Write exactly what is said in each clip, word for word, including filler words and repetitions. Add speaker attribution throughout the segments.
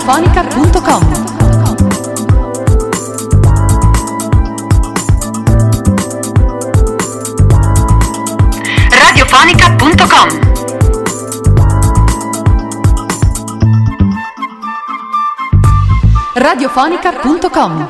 Speaker 1: radiofonica punto com. radiofonica punto com. radiofonica punto com.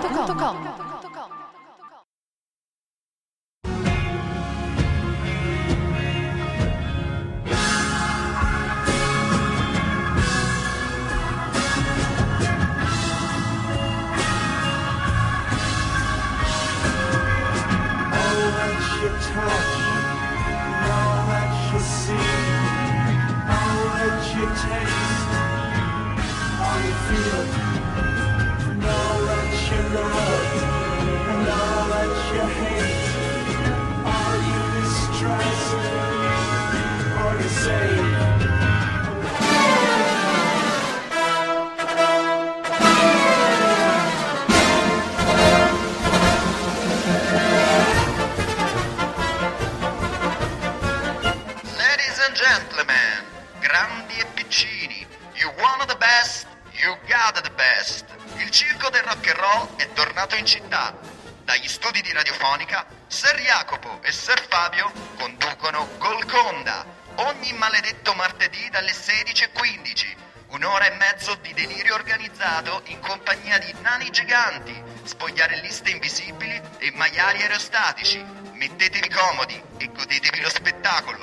Speaker 2: In città. Dagli studi di Radiofonica, Ser Jacopo e Ser Fabio conducono Golconda ogni maledetto martedì dalle sedici e quindici. Un'ora e mezzo di delirio organizzato in compagnia di nani giganti, spogliarelliste invisibili e maiali aerostatici. Mettetevi comodi e godetevi lo spettacolo.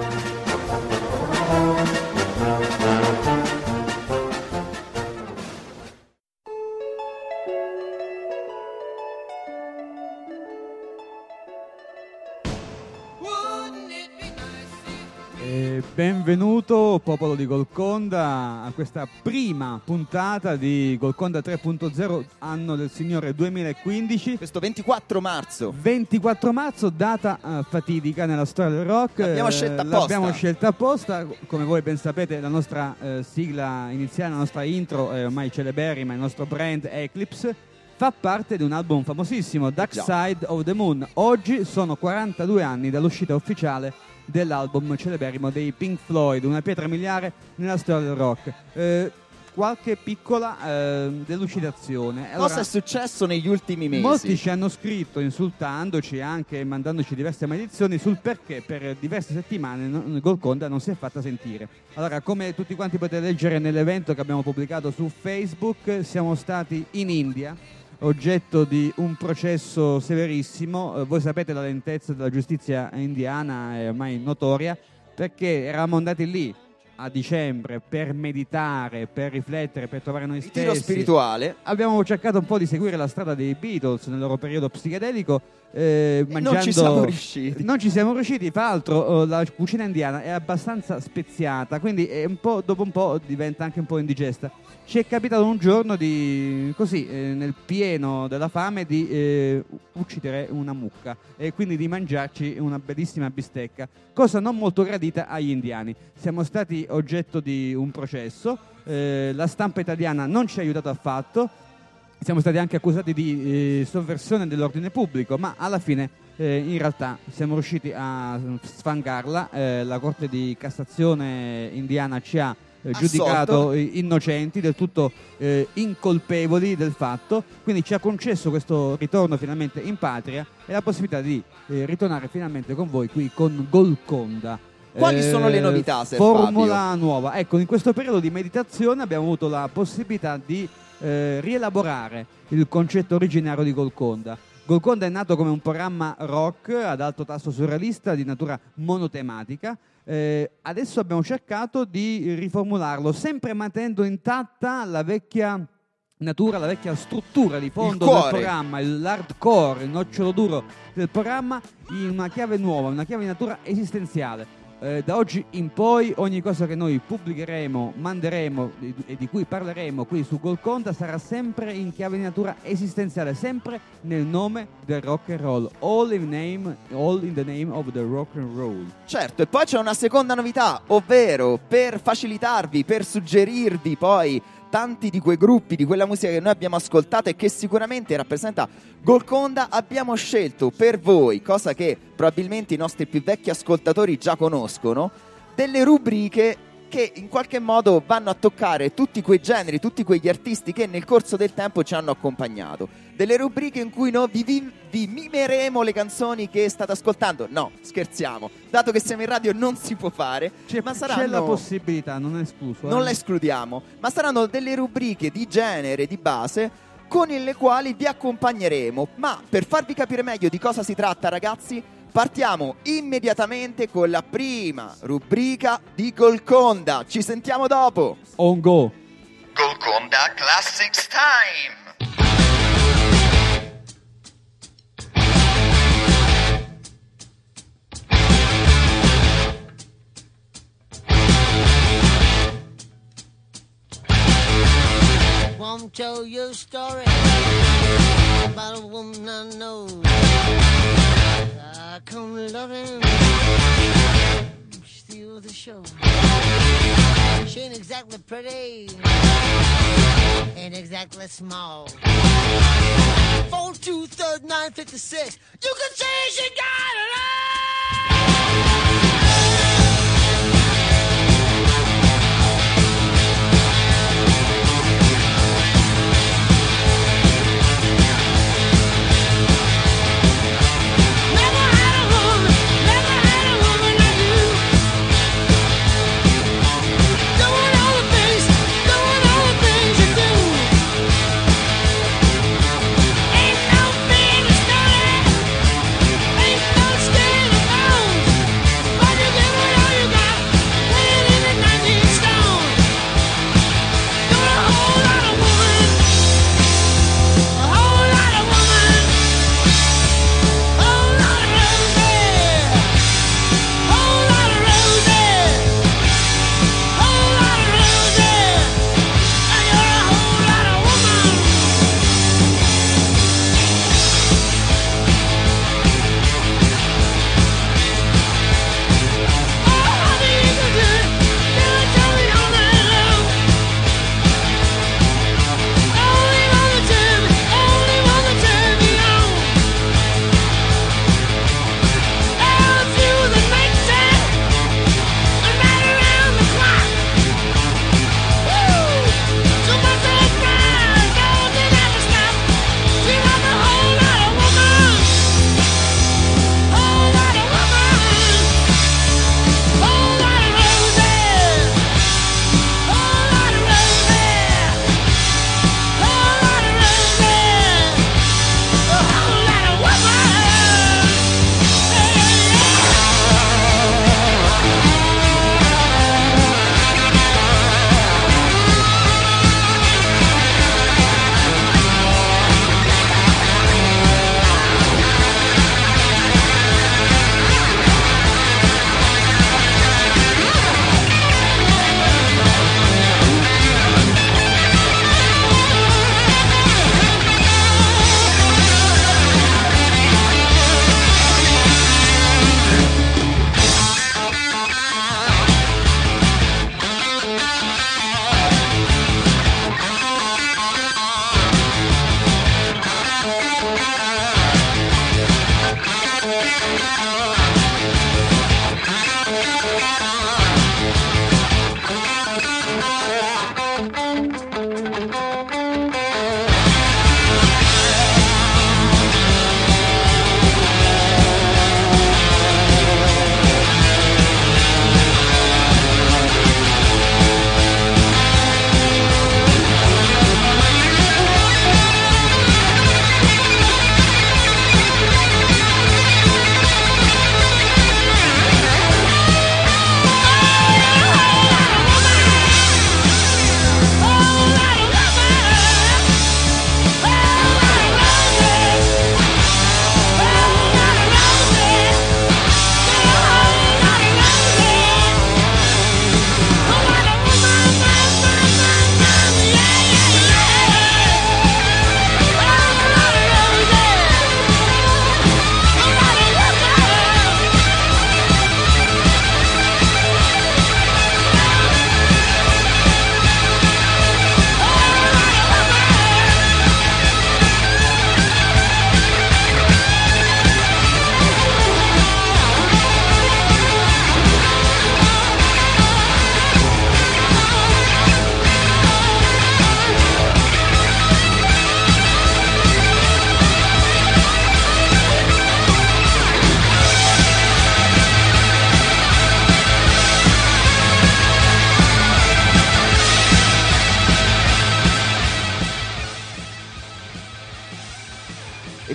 Speaker 3: Benvenuto popolo di Golconda a questa prima puntata di Golconda tre punto zero anno del Signore duemilaquindici.
Speaker 4: Questo ventiquattro marzo
Speaker 3: ventiquattro marzo, data uh, fatidica nella storia del rock.
Speaker 4: L'abbiamo scelta apposta.
Speaker 3: L'abbiamo scelta apposta. Come voi ben sapete, la nostra uh, sigla iniziale, la nostra intro è ormai celeberrima, il nostro brand Eclipse fa parte di un album famosissimo, Dark Side of the Moon. Oggi sono quarantadue anni dall'uscita ufficiale dell'album celeberrimo dei Pink Floyd, una pietra miliare nella storia del rock. Eh, qualche piccola eh, delucidazione. Allora,
Speaker 4: cosa è successo negli ultimi mesi?
Speaker 3: Molti ci hanno scritto insultandoci e anche mandandoci diverse maledizioni sul perché per diverse settimane no, Golconda non si è fatta sentire. Allora, come tutti quanti potete leggere nell'evento che abbiamo pubblicato su Facebook, siamo stati in India, oggetto di un processo severissimo. Eh, voi sapete la lentezza della giustizia indiana è ormai notoria, perché eravamo andati lì a dicembre per meditare, per riflettere, per trovare noi stessi.
Speaker 4: Ritiro spirituale.
Speaker 3: Abbiamo cercato un po' di seguire la strada dei Beatles nel loro periodo psichedelico. Eh, mangiando...
Speaker 4: Non ci siamo riusciti.
Speaker 3: Non ci siamo riusciti. Tra l'altro, la cucina indiana è abbastanza speziata, quindi è un po', dopo un po' diventa anche un po' indigesta. Ci è capitato un giorno di, così, eh, nel pieno della fame, di eh, uccidere una mucca e quindi di mangiarci una bellissima bistecca, cosa non molto gradita agli indiani. Siamo stati oggetto di un processo, eh, la stampa italiana non ci ha aiutato affatto. Siamo stati anche accusati di eh, sovversione dell'ordine pubblico, ma alla fine eh, in realtà siamo riusciti a sfangarla. Eh, la Corte di Cassazione indiana ci ha eh, giudicato innocenti, del tutto eh, incolpevoli del fatto, quindi ci ha concesso questo ritorno finalmente in patria e la possibilità di eh, ritornare finalmente con voi qui con Golconda.
Speaker 4: Quali
Speaker 3: eh,
Speaker 4: sono le novità, Ser
Speaker 3: Formula
Speaker 4: Fabio?
Speaker 3: nuova. Ecco, in questo periodo di meditazione abbiamo avuto la possibilità di Eh, rielaborare il concetto originario di Golconda. Golconda è nato come un programma rock ad alto tasso surrealista di natura monotematica. Eh, adesso abbiamo cercato di riformularlo, sempre mantenendo intatta la vecchia natura, la vecchia struttura di fondo del programma, l'hardcore, il nocciolo duro del programma, in una chiave nuova, una chiave di natura esistenziale. Eh, da oggi in poi ogni cosa che noi pubblicheremo, manderemo e di, di cui parleremo qui su Golconda sarà sempre in chiave di natura esistenziale, sempre nel nome del rock and roll, all in, name, all in the name of the rock and roll.
Speaker 4: Certo, e poi c'è una seconda novità, ovvero per facilitarvi, per suggerirvi poi tanti di quei gruppi, di quella musica che noi abbiamo ascoltato e che sicuramente rappresenta Golconda, abbiamo scelto per voi, cosa che probabilmente i nostri più vecchi ascoltatori già conoscono, delle rubriche che in qualche modo vanno a toccare tutti quei generi, tutti quegli artisti che nel corso del tempo ci hanno accompagnato. Delle rubriche in cui noi vi, vi, vi mimeremo le canzoni che state ascoltando. No, scherziamo, dato che siamo in radio non si può fare,
Speaker 3: C'è,
Speaker 4: ma saranno...
Speaker 3: c'è la possibilità, non è escluso.
Speaker 4: Non
Speaker 3: eh.
Speaker 4: la escludiamo, ma saranno delle rubriche di genere, di base, con le quali vi accompagneremo. Ma per farvi capire meglio di cosa si tratta, ragazzi, partiamo immediatamente con la prima rubrica di Golconda. Ci sentiamo dopo.
Speaker 3: On go.
Speaker 2: Golconda Classics Time.
Speaker 5: Won't tell you a story about a woman I know. I come loving, steal the show. She ain't exactly pretty, ain't exactly small. Four two third nine fifty six. You can say she got it all. Ain't no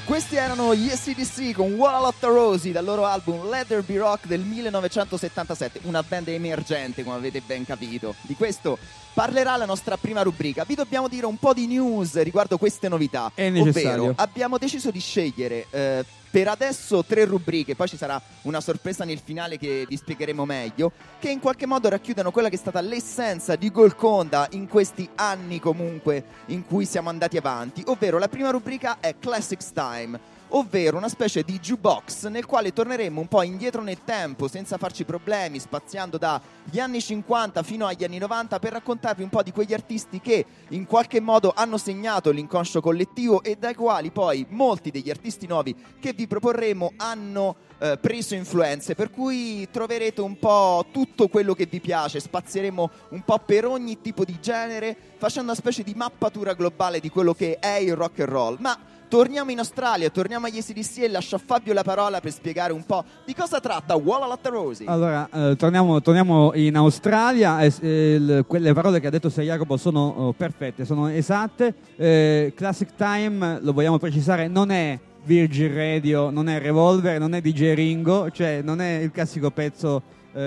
Speaker 4: Questi erano gli A C D C con Walla Lotta Rosie dal loro album Let There Be Rock del millenovecentosettantasette, una band emergente come avete ben capito. Di questo parlerà la nostra prima rubrica. Vi dobbiamo dire un po' di news riguardo queste novità.
Speaker 3: È necessario.
Speaker 4: Ovvero, abbiamo deciso di scegliere eh, per adesso tre rubriche, poi ci sarà una sorpresa nel finale che vi spiegheremo meglio, che in qualche modo racchiudono quella che è stata l'essenza di Golconda in questi anni comunque in cui siamo andati avanti. Ovvero, la prima rubrica è Classics Time, ovvero una specie di jukebox nel quale torneremo un po' indietro nel tempo senza farci problemi, spaziando dagli anni cinquanta fino agli anni novanta per raccontarvi un po' di quegli artisti che in qualche modo hanno segnato l'inconscio collettivo e dai quali poi molti degli artisti nuovi che vi proporremo hanno eh, preso influenze, per cui troverete un po' tutto quello che vi piace, spazieremo un po' per ogni tipo di genere facendo una specie di mappatura globale di quello che è il rock and roll. Ma torniamo in Australia, torniamo agli A C D C e lascio a Fabio la parola per spiegare un po' di cosa tratta Walla Lotta Rosie.
Speaker 3: Allora, eh, torniamo, torniamo in Australia. Eh, eh, quelle parole che ha detto Ser Jacopo sono oh, perfette, sono esatte. Eh, Classic Time, lo vogliamo precisare, non è Virgin Radio, non è Revolver, non è D J Ringo, cioè non è il classico pezzo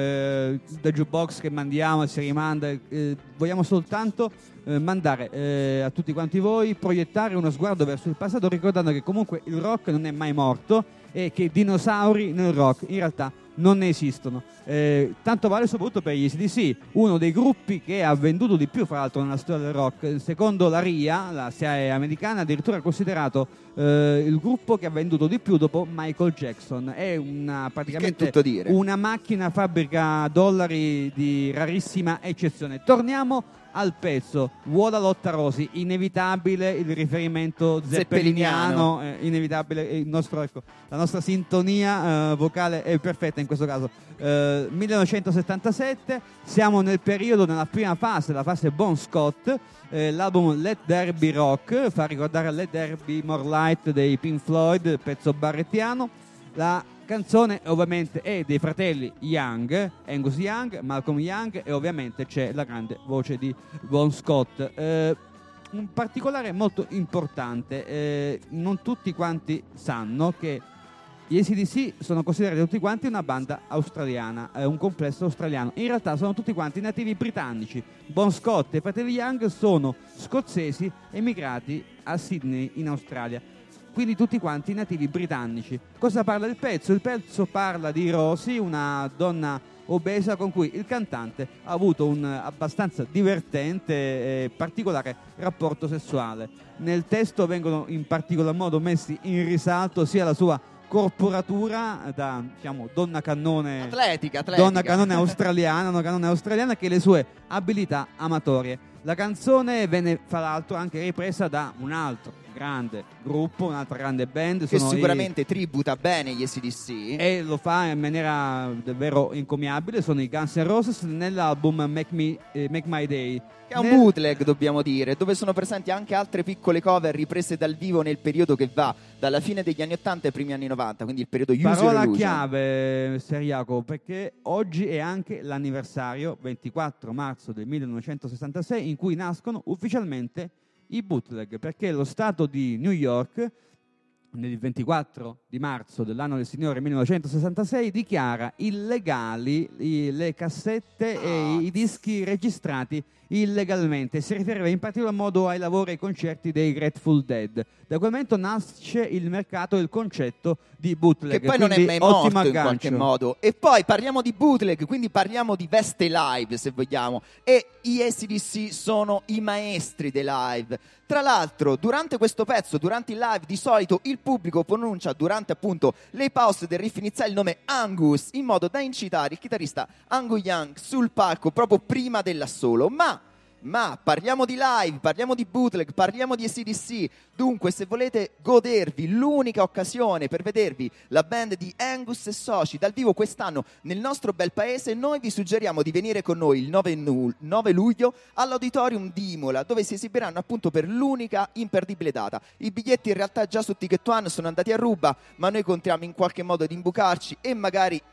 Speaker 3: eh, da jukebox che mandiamo e si rimanda. Eh, vogliamo soltanto eh, mandare eh, a tutti quanti voi, proiettare uno sguardo verso il passato, ricordando che comunque il rock non è mai morto e che dinosauri nel rock in realtà non ne esistono. Eh, tanto vale soprattutto per gli A C D C, uno dei gruppi che ha venduto di più fra l'altro nella storia del rock. Secondo la R I A, la S I A E americana, addirittura considerato eh, il gruppo che ha venduto di più dopo Michael Jackson. È una, praticamente
Speaker 4: tutto dire.
Speaker 3: una macchina fabbrica dollari di rarissima eccezione. Torniamo al pezzo Walla Lotta Rosie, inevitabile il riferimento zeppeliniano,
Speaker 4: Zeppeliniano.
Speaker 3: eh, inevitabile il nostro, ecco, la nostra sintonia eh, vocale è perfetta in questo caso. eh, millenovecentosettantasette, siamo nel periodo, nella prima fase, la fase Bon Scott. eh, l'album Let There Be Rock fa ricordare Let There Be More Light dei Pink Floyd, il pezzo barrettiano. La canzone ovviamente è dei fratelli Young, Angus Young, Malcolm Young, e ovviamente c'è la grande voce di Bon Scott. Eh, un particolare molto importante, eh, non tutti quanti sanno che gli A C D C sono considerati tutti quanti una banda australiana, eh, un complesso australiano. In realtà sono tutti quanti nativi britannici. Bon Scott e i fratelli Young sono scozzesi emigrati a Sydney in Australia. Quindi tutti quanti nativi britannici. Cosa parla il pezzo? Il pezzo parla di Rosie, una donna obesa con cui il cantante ha avuto un abbastanza divertente e particolare rapporto sessuale. Nel testo vengono in particolar modo messi in risalto sia la sua corporatura da, diciamo, donna cannone
Speaker 4: Atletica, atletica.
Speaker 3: donna cannone australiana, donna cannone australiana, che le sue abilità amatorie. La canzone venne fra l'altro anche ripresa da un altro grande gruppo, un'altra grande band
Speaker 4: che
Speaker 3: sono
Speaker 4: sicuramente
Speaker 3: i,
Speaker 4: tributa bene gli A C D C
Speaker 3: e lo fa in maniera davvero encomiabile, sono i Guns N' Roses nell'album Make, Me, eh, Make My Day,
Speaker 4: che è un
Speaker 3: Nel-
Speaker 4: bootleg, dobbiamo dire, dove sono presenti anche altre piccole cover riprese dal vivo nel periodo che va dalla fine degli anni ottanta ai primi anni novanta, quindi il periodo Use Your
Speaker 3: Parola
Speaker 4: Illusion.
Speaker 3: chiave, Ser Jacopo, perché oggi è anche l'anniversario, ventiquattro marzo del millenovecentosessantasei, in cui nascono ufficialmente i bootleg, perché lo Stato di New York nel ventiquattro di marzo dell'anno del Signore millenovecentosessantasei dichiara illegali i- le cassette e i dischi registrati illegalmente. Si riferiva in particolar modo ai lavori e ai concerti dei Grateful Dead. Da quel momento nasce il mercato e il concetto di bootleg,
Speaker 4: Che poi non è
Speaker 3: quindi
Speaker 4: mai morto
Speaker 3: ottimo
Speaker 4: in
Speaker 3: aggancio.
Speaker 4: qualche modo. E poi parliamo di bootleg, quindi parliamo di veste live, se vogliamo. E i A C D C sono i maestri dei live. Tra l'altro, durante questo pezzo, durante il live, di solito il pubblico pronuncia, durante appunto le pause del riff iniziale, il nome Angus, in modo da incitare il chitarrista Angus Young sul palco proprio prima dell'assolo. Ma Ma parliamo di live, parliamo di bootleg, parliamo di A C D C. Dunque, se volete godervi l'unica occasione per vedervi la band di Angus e Soci dal vivo quest'anno nel nostro bel paese, noi vi suggeriamo di venire con noi il nove luglio all'Auditorium di Imola, dove si esibiranno appunto per l'unica imperdibile data. I biglietti in realtà già su Ticket One sono andati a ruba, ma noi contiamo in qualche modo di imbucarci e magari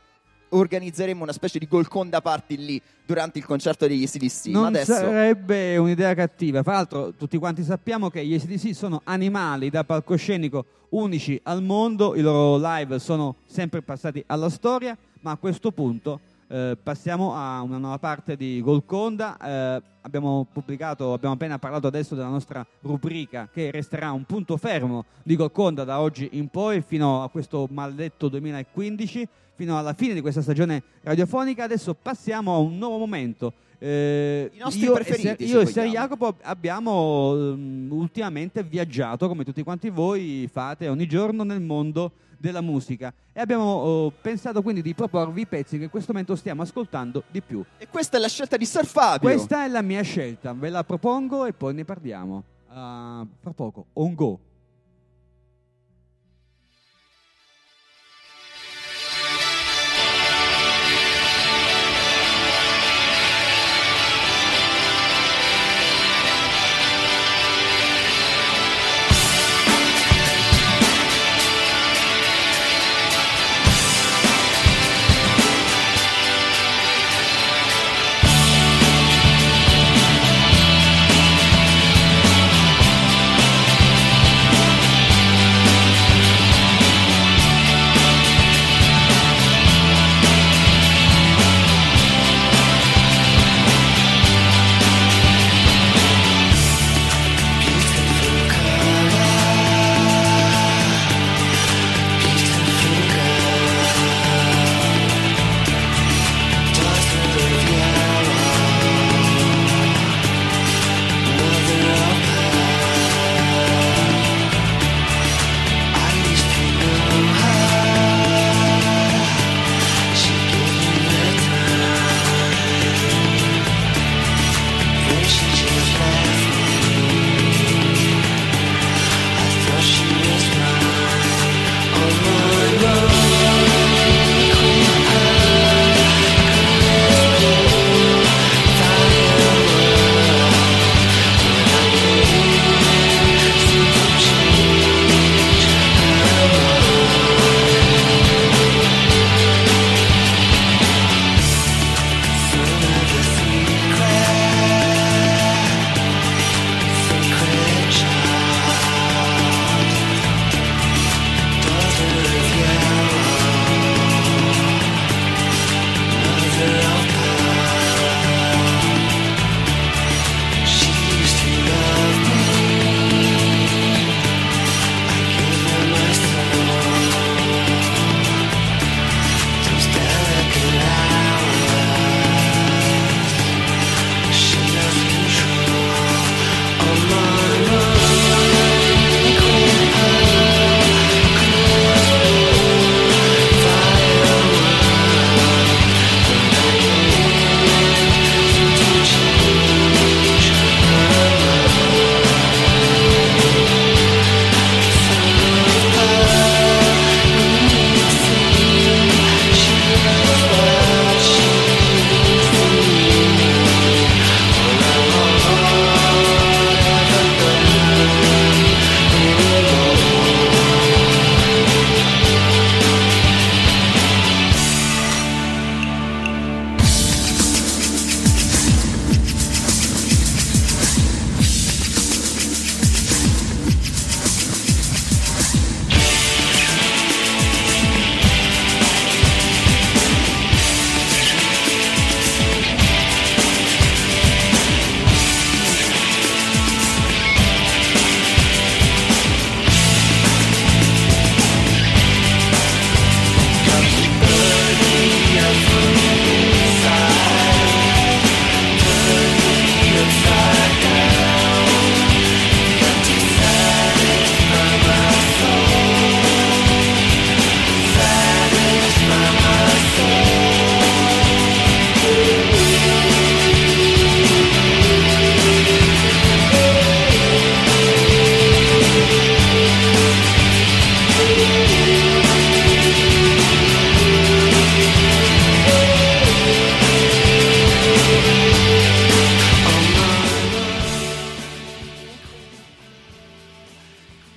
Speaker 4: organizzeremo una specie di Golconda party lì durante il concerto degli A C D C.
Speaker 3: Non
Speaker 4: Ma adesso
Speaker 3: sarebbe un'idea cattiva. Fra l'altro tutti quanti sappiamo che gli A C D C sono animali da palcoscenico unici al mondo, i loro live sono sempre passati alla storia, ma a questo punto eh, passiamo a una nuova parte di Golconda. Eh, abbiamo pubblicato, abbiamo appena parlato adesso della nostra rubrica che resterà un punto fermo di Golconda da oggi in poi fino a questo maledetto duemilaquindici, fino alla fine di questa stagione radiofonica. Adesso passiamo a un nuovo momento. Eh,
Speaker 4: I nostri
Speaker 3: io
Speaker 4: preferiti,
Speaker 3: e Ser-
Speaker 4: se
Speaker 3: io e Ser
Speaker 4: vogliamo.
Speaker 3: Jacopo abbiamo um, ultimamente viaggiato, come tutti quanti voi fate ogni giorno, nel mondo della musica, e abbiamo oh, pensato quindi di proporvi i pezzi che in questo momento stiamo ascoltando di più.
Speaker 4: E questa è la scelta di Sir Fabio.
Speaker 3: Questa è la mia scelta, ve la propongo e poi ne parliamo uh, fra poco. On go.
Speaker 6: Thank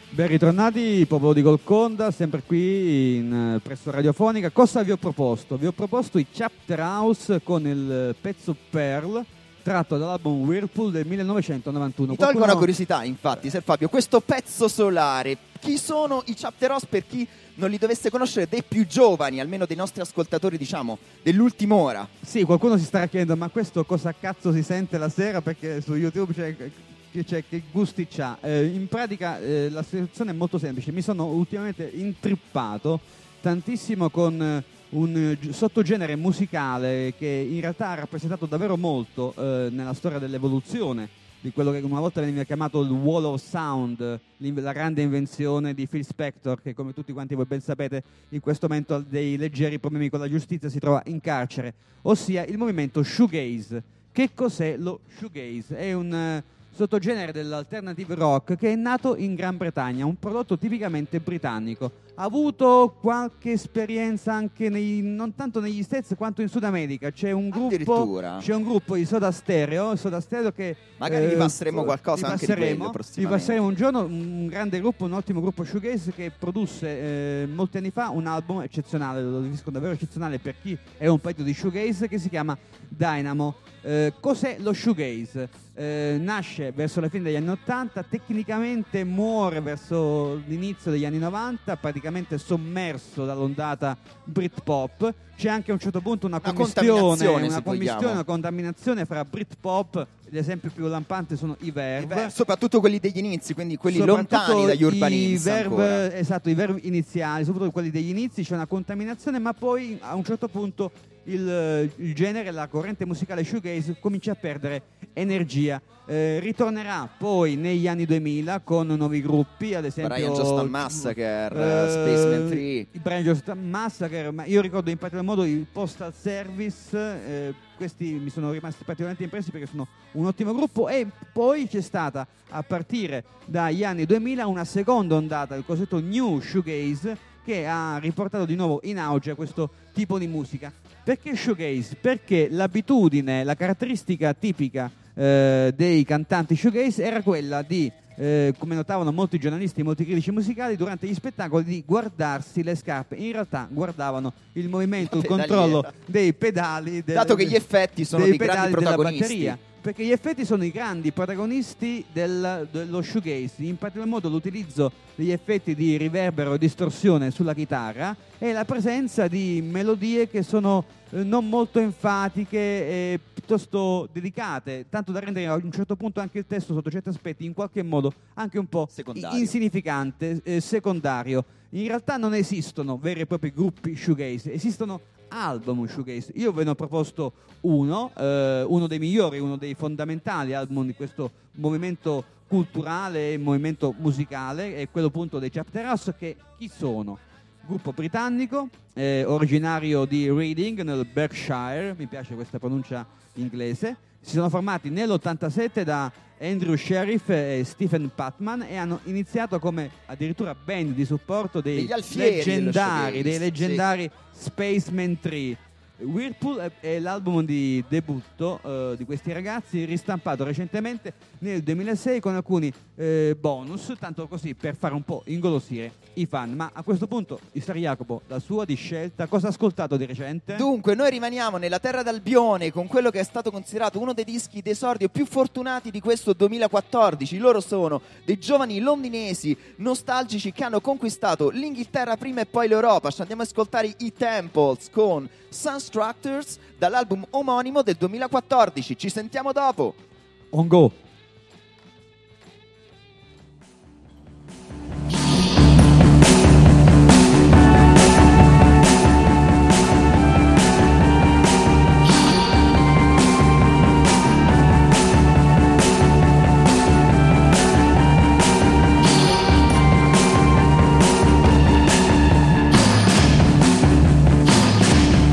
Speaker 3: Ben ritornati, popolo di Golconda, sempre qui in, presso Radiofonica. Cosa vi ho proposto? Vi ho proposto i Chapter House con il pezzo Pearl, tratto dall'album Whirlpool del millenovecentonovantuno.
Speaker 4: Mi tolgo
Speaker 3: Qualcuno...
Speaker 4: una curiosità, infatti, Ser Fabio, questo pezzo solare, chi sono i Chapter House per chi non li dovesse conoscere, dei più giovani, almeno dei nostri ascoltatori, diciamo, dell'ultima ora?
Speaker 3: Sì, qualcuno si starà chiedendo, ma questo cosa cazzo si sente la sera? Perché su YouTube c'è... Cioè, che gusti c'ha? Eh, in pratica eh, la situazione è molto semplice. Mi sono ultimamente intrippato tantissimo con eh, un eh, sottogenere musicale che in realtà ha rappresentato davvero molto eh, nella storia dell'evoluzione di quello che una volta veniva chiamato il Wall of Sound, la grande invenzione di Phil Spector, che come tutti quanti voi ben sapete in questo momento ha dei leggeri problemi con la giustizia, si trova in carcere, ossia il movimento shoegaze. Che cos'è lo shoegaze? È un eh, sottogenere dell'alternative rock che è nato in Gran Bretagna, un prodotto tipicamente britannico. Ha avuto qualche esperienza anche nei, non tanto negli States quanto in Sud America. C'è un gruppo, c'è un gruppo di Soda Stereo, Soda Stereo che
Speaker 4: magari
Speaker 3: eh,
Speaker 4: vi passeremo qualcosa
Speaker 3: vi
Speaker 4: anche
Speaker 3: passeremo,
Speaker 4: di quello prossimamente.
Speaker 3: Vi passeremo un giorno un grande gruppo, un ottimo gruppo shoegaze che produsse eh, molti anni fa un album eccezionale, lo definisco davvero eccezionale per chi è un paio di shoegaze, che si chiama Dynamo. Eh, cos'è lo shoegaze? Eh, nasce verso la fine degli anni ottanta, tecnicamente muore verso l'inizio degli anni novanta, praticamente sommerso dall'ondata Britpop. C'è anche a un certo punto una,
Speaker 4: una
Speaker 3: commistione, una,
Speaker 4: commistione
Speaker 3: una contaminazione fra Britpop. L'esempio più lampante sono i Verve,
Speaker 4: I Verve, soprattutto quelli degli inizi, quindi quelli lontani dagli Urban Hymns.
Speaker 3: I Verve, esatto, i Verve iniziali, soprattutto quelli degli inizi, c'è una contaminazione, ma poi a un certo punto il, il genere, la corrente musicale shoegaze comincia a perdere energia. Eh, ritornerà poi negli anni duemila con nuovi gruppi, ad esempio
Speaker 4: Brian Johnson Massacre,
Speaker 3: eh,
Speaker 4: Spaceman tre,
Speaker 3: i Brian Johnson Massacre, ma io ricordo in particolar modo il Postal Service, eh, questi mi sono rimasti particolarmente impressi perché sono un ottimo gruppo. E poi c'è stata a partire dagli anni duemila una seconda ondata, il cosiddetto New Shoegaze, che ha riportato di nuovo in auge questo tipo di musica. Perché shoegaze? Perché l'abitudine, la caratteristica tipica eh, dei cantanti shoegaze era quella di, eh, come notavano molti giornalisti, molti critici musicali, durante gli spettacoli di guardarsi le scarpe. In realtà guardavano il movimento, il controllo dei pedali, del,
Speaker 4: dato che gli effetti sono dei, dei grandi protagonisti.
Speaker 3: Della batteria. Perché gli effetti sono i grandi protagonisti del, dello shoegaze, in particolar modo l'utilizzo degli effetti di riverbero e distorsione sulla chitarra e la presenza di melodie che sono eh, non molto enfatiche e piuttosto dedicate, tanto da rendere a un certo punto anche il testo sotto certi aspetti in qualche modo anche un po'
Speaker 4: secondario.
Speaker 3: insignificante, eh, secondario. In realtà non esistono veri e propri gruppi shoegaze, esistono album shoegaze. Io ve ne ho proposto uno, eh, uno dei migliori, uno dei fondamentali album di questo movimento culturale e movimento musicale, è quello appunto dei Chapter House, che chi sono? Gruppo britannico, eh, originario di Reading nel Berkshire, mi piace questa pronuncia inglese. Si sono formati nell'ottantasette da Andrew Sheriff e Stephen Patman e hanno iniziato come addirittura band di supporto dei leggendari, dei leggendari sì. Spaceman tre. Whirlpool è, è l'album di debutto uh, di questi ragazzi, ristampato recentemente nel duemilasei con alcuni eh, bonus, tanto così per fare un po' ingolosire i fan. Ma a questo punto, mister Jacopo, la sua di scelta, cosa ha ascoltato di recente?
Speaker 4: Dunque, noi rimaniamo nella terra d'Albione con quello che è stato considerato uno dei dischi d'esordio più fortunati di questo duemilaquattordici. Loro sono dei giovani londinesi nostalgici che hanno conquistato l'Inghilterra prima e poi l'Europa. Ci andiamo ad ascoltare i Temples con Sunstructures dall'album omonimo del duemilaquattordici. Ci sentiamo dopo.
Speaker 3: On go.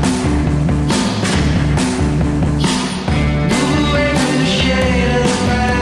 Speaker 6: Shade of the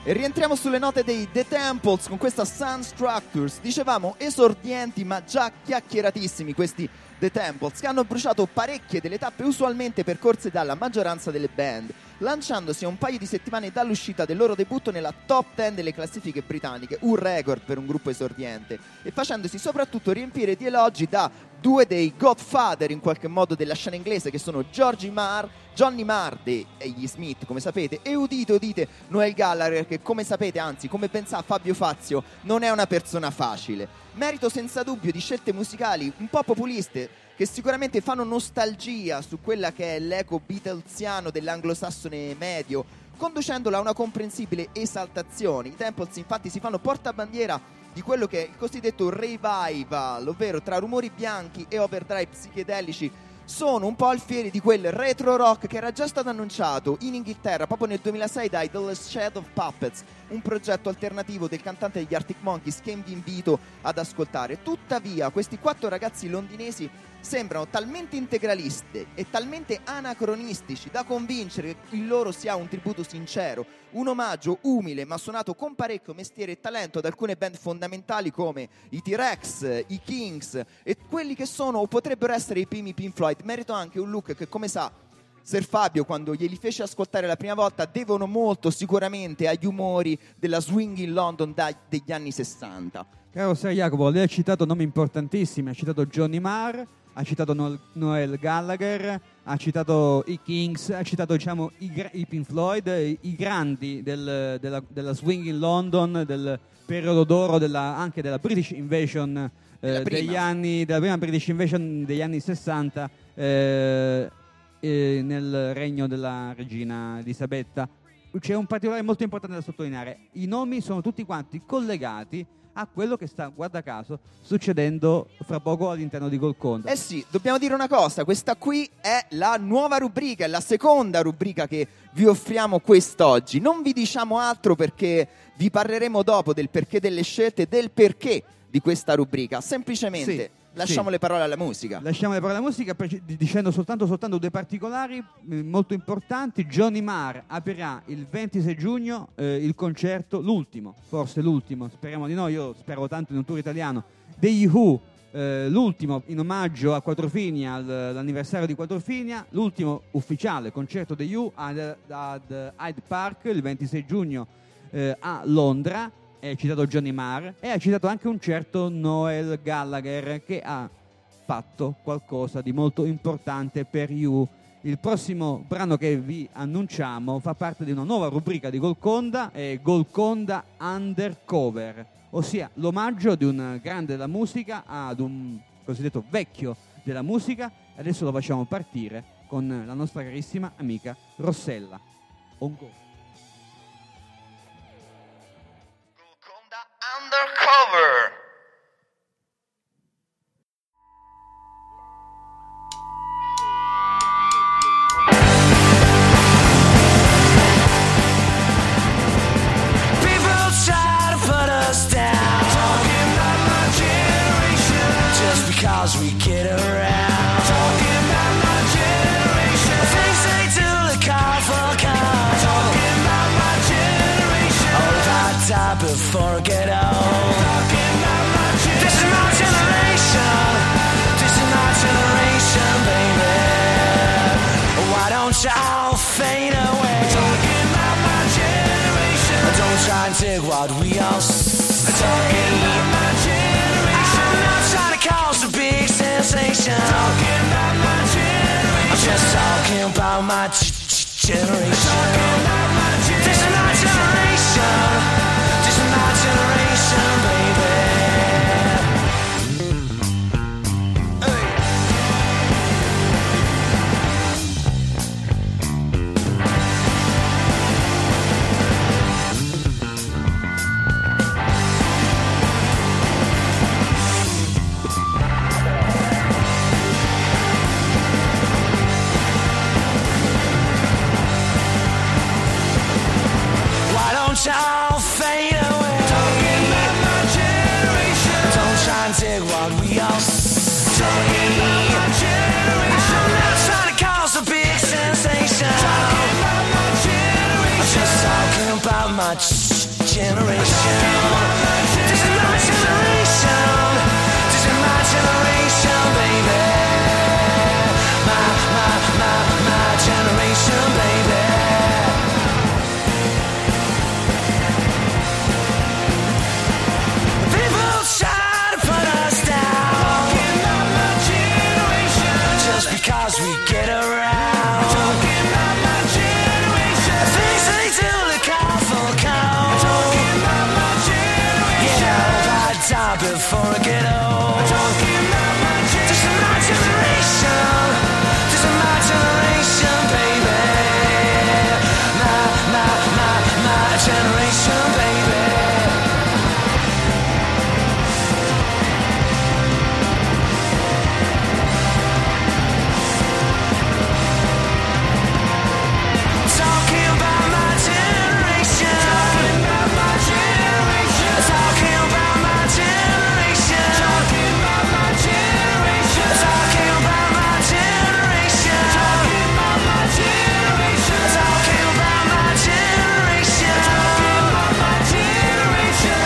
Speaker 4: E rientriamo sulle note dei The Temples con questa Sun Structures. Dicevamo esordienti ma già chiacchieratissimi questi The Temples, che hanno bruciato parecchie delle tappe usualmente percorse dalla maggioranza delle band, lanciandosi a un paio di settimane dall'uscita del loro debutto nella top dieci delle classifiche britanniche, un record per un gruppo esordiente, e facendosi soprattutto riempire di elogi da due dei godfather in qualche modo della scena inglese, che sono Georgie Marr, Johnny Marr e gli Smith, come sapete, e udite udite Noel Gallagher, che come sapete, anzi come ben sa Fabio Fazio, non è una persona facile. Merito senza dubbio di scelte musicali un po' populiste, che sicuramente fanno nostalgia su quella che è l'eco beatlesiano dell'anglosassone medio, conducendola a una comprensibile esaltazione. I Temples infatti si fanno portabandiera di quello che è il cosiddetto revival, ovvero tra rumori bianchi e overdrive psichedelici sono un po' alfieri di quel retro rock che era già stato annunciato in Inghilterra proprio nel duemilasei dai The Last Shed of Puppets, un progetto alternativo del cantante degli Arctic Monkeys che vi invito ad ascoltare. Tuttavia questi quattro ragazzi londinesi sembrano talmente integralisti e talmente anacronistici da convincere che il loro sia un tributo sincero, un omaggio umile ma suonato con parecchio mestiere e talento ad alcune band fondamentali come i T-Rex, i Kings e quelli che sono o potrebbero essere i primi Pink Floyd. Merito anche un look che, come sa Ser Fabio quando glieli fece ascoltare la prima volta, devono molto sicuramente agli umori della swing in London da, degli anni sessanta.
Speaker 3: Caro Ser Jacopo, lei ha citato nomi importantissimi, ha citato Johnny Marr, ha citato Noel, Noel Gallagher, ha citato i Kings, ha citato diciamo i, i Pink Floyd, i, i grandi del, della, della swing in London, del periodo d'oro della, anche della British Invasion eh, degli anni, della prima British Invasion degli anni sessanta eh, eh, nel regno della regina Elisabetta. C'è un particolare molto importante da sottolineare: i nomi sono tutti quanti collegati a quello che sta, guarda caso, succedendo fra poco all'interno di Golconda.
Speaker 4: Eh sì, dobbiamo dire una cosa, questa qui è la nuova rubrica, è la seconda rubrica che vi offriamo quest'oggi. Non vi diciamo altro perché vi parleremo dopo del perché delle scelte, del perché di questa rubrica. Semplicemente
Speaker 3: sì,
Speaker 4: lasciamo
Speaker 3: sì.
Speaker 4: le parole alla musica.
Speaker 3: Lasciamo le parole alla musica per, dicendo soltanto, soltanto due particolari eh, molto importanti. Johnny Marr aprirà il ventisei giugno eh, il concerto, l'ultimo, forse l'ultimo, speriamo di no, io spero tanto in un tour italiano, degli Who, eh, l'ultimo in omaggio a Quattrofinia, al, all'anniversario di Quattrofinia, l'ultimo ufficiale concerto degli Who ad, ad Hyde Park il ventisei giugno eh, a Londra. Ha citato Johnny Marr e ha citato anche un certo Noel Gallagher, che ha fatto qualcosa di molto importante per You. Il prossimo brano che vi annunciamo fa parte di una nuova rubrica di Golconda, è Golconda Undercover, ossia l'omaggio di un grande della musica ad un cosiddetto vecchio della musica. Adesso lo facciamo partire con la nostra carissima amica Rossella. On go.
Speaker 2: Undercover.
Speaker 6: People try to put us down, talking about my generation, just because we kid around, talking about my generation, things they do to call for call, talking about my generation, all that time before I get old. I'll fade away. Talking about my generation. Don't try and take what we all s- Talking about my generation. I'm not trying to cause a big sensation. Talking about my generation. I'm just talking about my g- g- generation. Talking about my generation. This is my generation. This is my generation, baby. generation? This is my generation. This is my generation, baby. My, my, my, my generation, baby. People try to put us down. Talking about my generation. Just because we get around. Talking about my generation. Things they do look awful cold. Talking about my generation. Yeah, I die before I get old. Talking about my generation. This is my generation. This is my generation, baby. My, my, my, my generation, baby. Talking about my generation. Talking about my generation. Talking about my generation. Talking about my generation. Talking about my generation. Talking about my generation. Talking about my generation. Talking about my generation.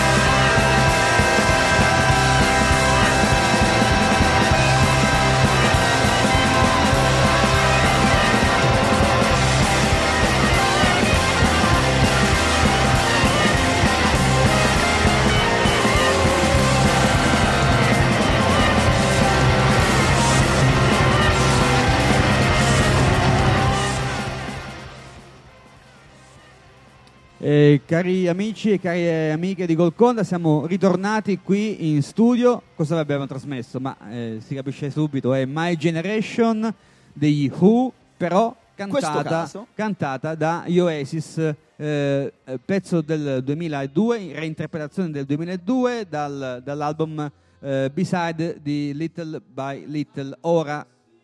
Speaker 3: Eh, cari amici e cari amiche di Golconda, siamo ritornati qui in studio. Cosa vi abbiamo trasmesso? Ma eh, si capisce subito, è My Generation degli Who, però
Speaker 4: questo
Speaker 3: cantata,
Speaker 4: caso?
Speaker 3: cantata da Oasis, eh, pezzo del duemiladue, reinterpretazione del duemiladue dal, dall'album eh, B-Side di Little by Little. Ora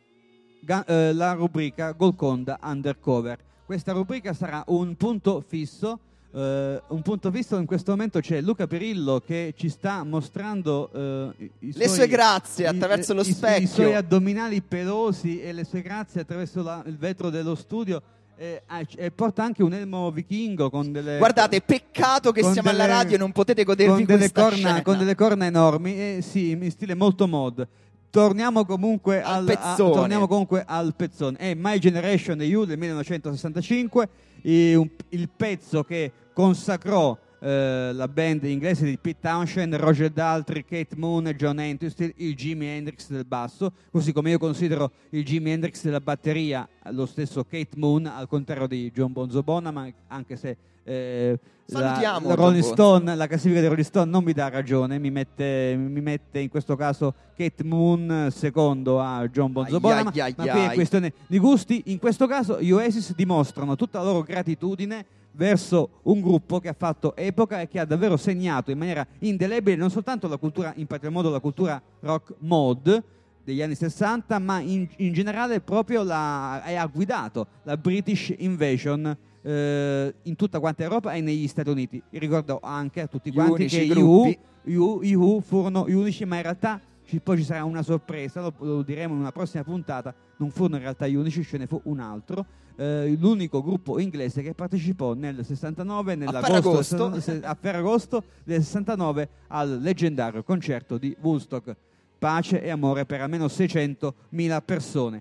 Speaker 3: ga- eh, la rubrica Golconda Undercover. Questa rubrica sarà un punto fisso, eh, un punto fisso. In questo momento c'è Luca Pirillo che ci sta mostrando eh, i, i
Speaker 4: Le
Speaker 3: suoi,
Speaker 4: sue grazie
Speaker 3: i-
Speaker 4: attraverso lo
Speaker 3: i-
Speaker 4: specchio.
Speaker 3: i suoi addominali pelosi e le sue grazie attraverso la- il vetro dello studio, eh, ah, e porta anche un elmo vichingo con delle...
Speaker 4: Guardate, peccato che
Speaker 3: con
Speaker 4: siamo alla
Speaker 3: delle-
Speaker 4: radio e non potete godervi
Speaker 3: con delle,
Speaker 4: questa
Speaker 3: corna,
Speaker 4: scena.
Speaker 3: con delle corna enormi, eh, sì, in stile molto mod. Torniamo comunque
Speaker 4: Al
Speaker 3: al,
Speaker 4: pezzone.
Speaker 3: a- torniamo comunque al pezzone. È My Generation degli U del millenovecentosessantacinque, e un- il pezzo che consacrò eh, la band inglese di Pete Townshend, Roger Daltrey, Kate Moon e John Entwistle, il Jimi Hendrix del basso, così come io considero il Jimi Hendrix della batteria lo stesso Kate Moon, al contrario di John Bonzo Bonham, anche se eh, la,
Speaker 4: Salutiamo
Speaker 3: la
Speaker 4: John
Speaker 3: Rolling
Speaker 4: Bonzo.
Speaker 3: Stone, la classifica dei Rolling Stone non mi dà ragione, mi mette, mi mette in questo caso Kate Moon secondo a John Bonzo
Speaker 4: Ai,
Speaker 3: Bonham,
Speaker 4: ai, ai,
Speaker 3: ma qui è
Speaker 4: ai.
Speaker 3: questione di gusti. In questo caso gli Oasis dimostrano tutta la loro gratitudine verso un gruppo che ha fatto epoca e che ha davvero segnato in maniera indelebile non soltanto la cultura, in particolar modo la cultura rock mod degli anni sessanta, ma in, in generale proprio la, e ha guidato la British Invasion eh, in tutta quanta Europa e negli Stati Uniti. Ricordo anche a tutti
Speaker 4: Gli
Speaker 3: quanti
Speaker 4: unici
Speaker 3: che gli
Speaker 4: gruppi.
Speaker 3: U, gli U- gli U furono gli unici, ma in realtà ci- poi ci sarà una sorpresa, lo, lo diremo in una prossima puntata. Non furono in realtà gli unici, ce ne fu un altro. Eh, l'unico gruppo inglese che partecipò nel sessantanove, nell'agosto,
Speaker 4: Ferragosto.
Speaker 3: se- a Ferragosto del sessantanove, al leggendario concerto di Woodstock. Pace e amore per almeno seicentomila persone.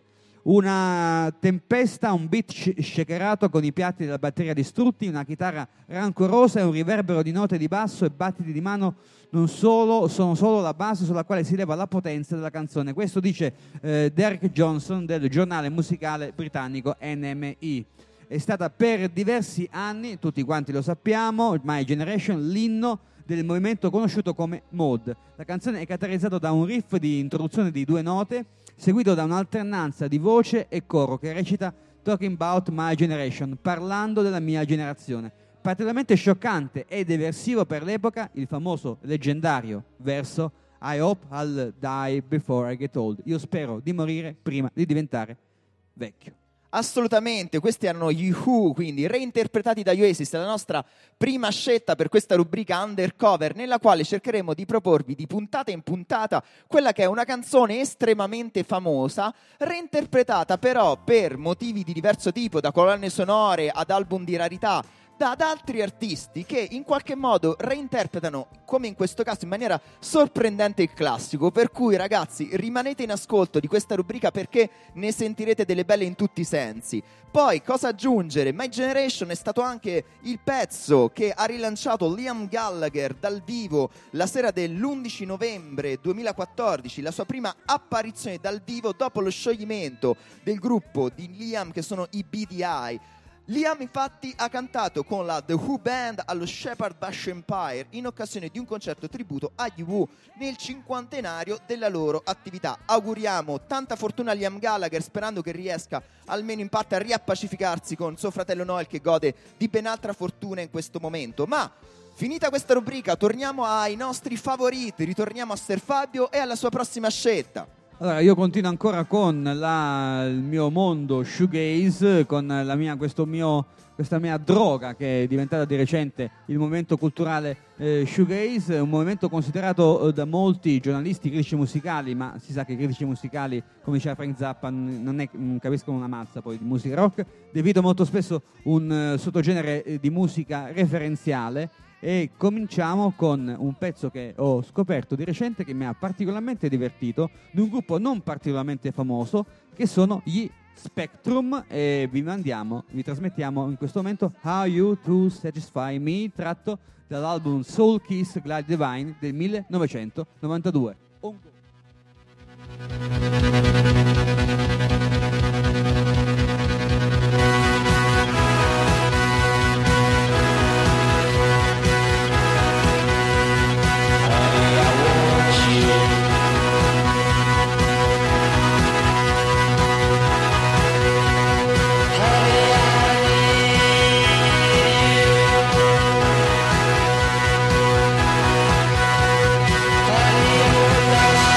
Speaker 3: Una tempesta, un beat sh- shakerato con i piatti della batteria distrutti, una chitarra rancorosa e un riverbero di note di basso e battiti di mano non solo, sono solo la base sulla quale si leva la potenza della canzone. Questo dice eh, Derek Johnson del giornale musicale britannico N M E. È stata per diversi anni, tutti quanti lo sappiamo, My Generation, l'inno del movimento conosciuto come mod. La canzone è caratterizzata da un riff di introduzione di due note, seguito da un'alternanza di voce e coro che recita Talking About My Generation, parlando della mia generazione. Particolarmente scioccante ed eversivo per l'epoca il famoso leggendario verso I hope I'll die before I get old. Io spero di morire prima di diventare vecchio.
Speaker 4: Assolutamente, questi erano gli Who, quindi reinterpretati da Oasis, la nostra prima scelta per questa rubrica Undercover, nella quale cercheremo di proporvi di puntata in puntata quella che è una canzone estremamente famosa, reinterpretata però per motivi di diverso tipo, da colonne sonore ad album di rarità, da, da altri artisti che in qualche modo reinterpretano, come in questo caso in maniera sorprendente, il classico. Per cui ragazzi, rimanete in ascolto di questa rubrica perché ne sentirete delle belle in tutti i sensi. Poi cosa aggiungere? My Generation è stato anche il pezzo che ha rilanciato Liam Gallagher dal vivo la sera dell'undici novembre duemilaquattordici, la sua prima apparizione dal vivo dopo lo scioglimento del gruppo di Liam, che sono i B D I. Liam infatti ha cantato con la The Who Band allo Shepherd Bush Empire in occasione di un concerto tributo agli Who nel cinquantenario della loro attività. Auguriamo tanta fortuna a Liam Gallagher, sperando che riesca almeno in parte a riappacificarsi con suo fratello Noel, che gode di ben altra fortuna in questo momento. Ma finita questa rubrica torniamo ai nostri favoriti, ritorniamo a Ser Fabio e alla sua prossima scelta.
Speaker 3: Allora, io continuo ancora con la, il mio mondo shoegaze, con la mia, questo mio, questa mia droga che è diventata di recente il movimento culturale eh, shoegaze, un movimento considerato eh, da molti giornalisti, critici musicali, ma si sa che i critici musicali, come diceva Frank Zappa, non, è, non capiscono una mazza poi di musica rock, devido molto spesso un uh, sottogenere eh, di musica referenziale. E cominciamo con un pezzo che ho scoperto di recente, che mi ha particolarmente divertito, di un gruppo non particolarmente famoso, che sono gli Spectrum, e vi mandiamo, vi trasmettiamo in questo momento How You To Satisfy Me, tratto dall'album Soul Kiss Glide Divine del millenovecentonovantadue. Un...
Speaker 6: Honey,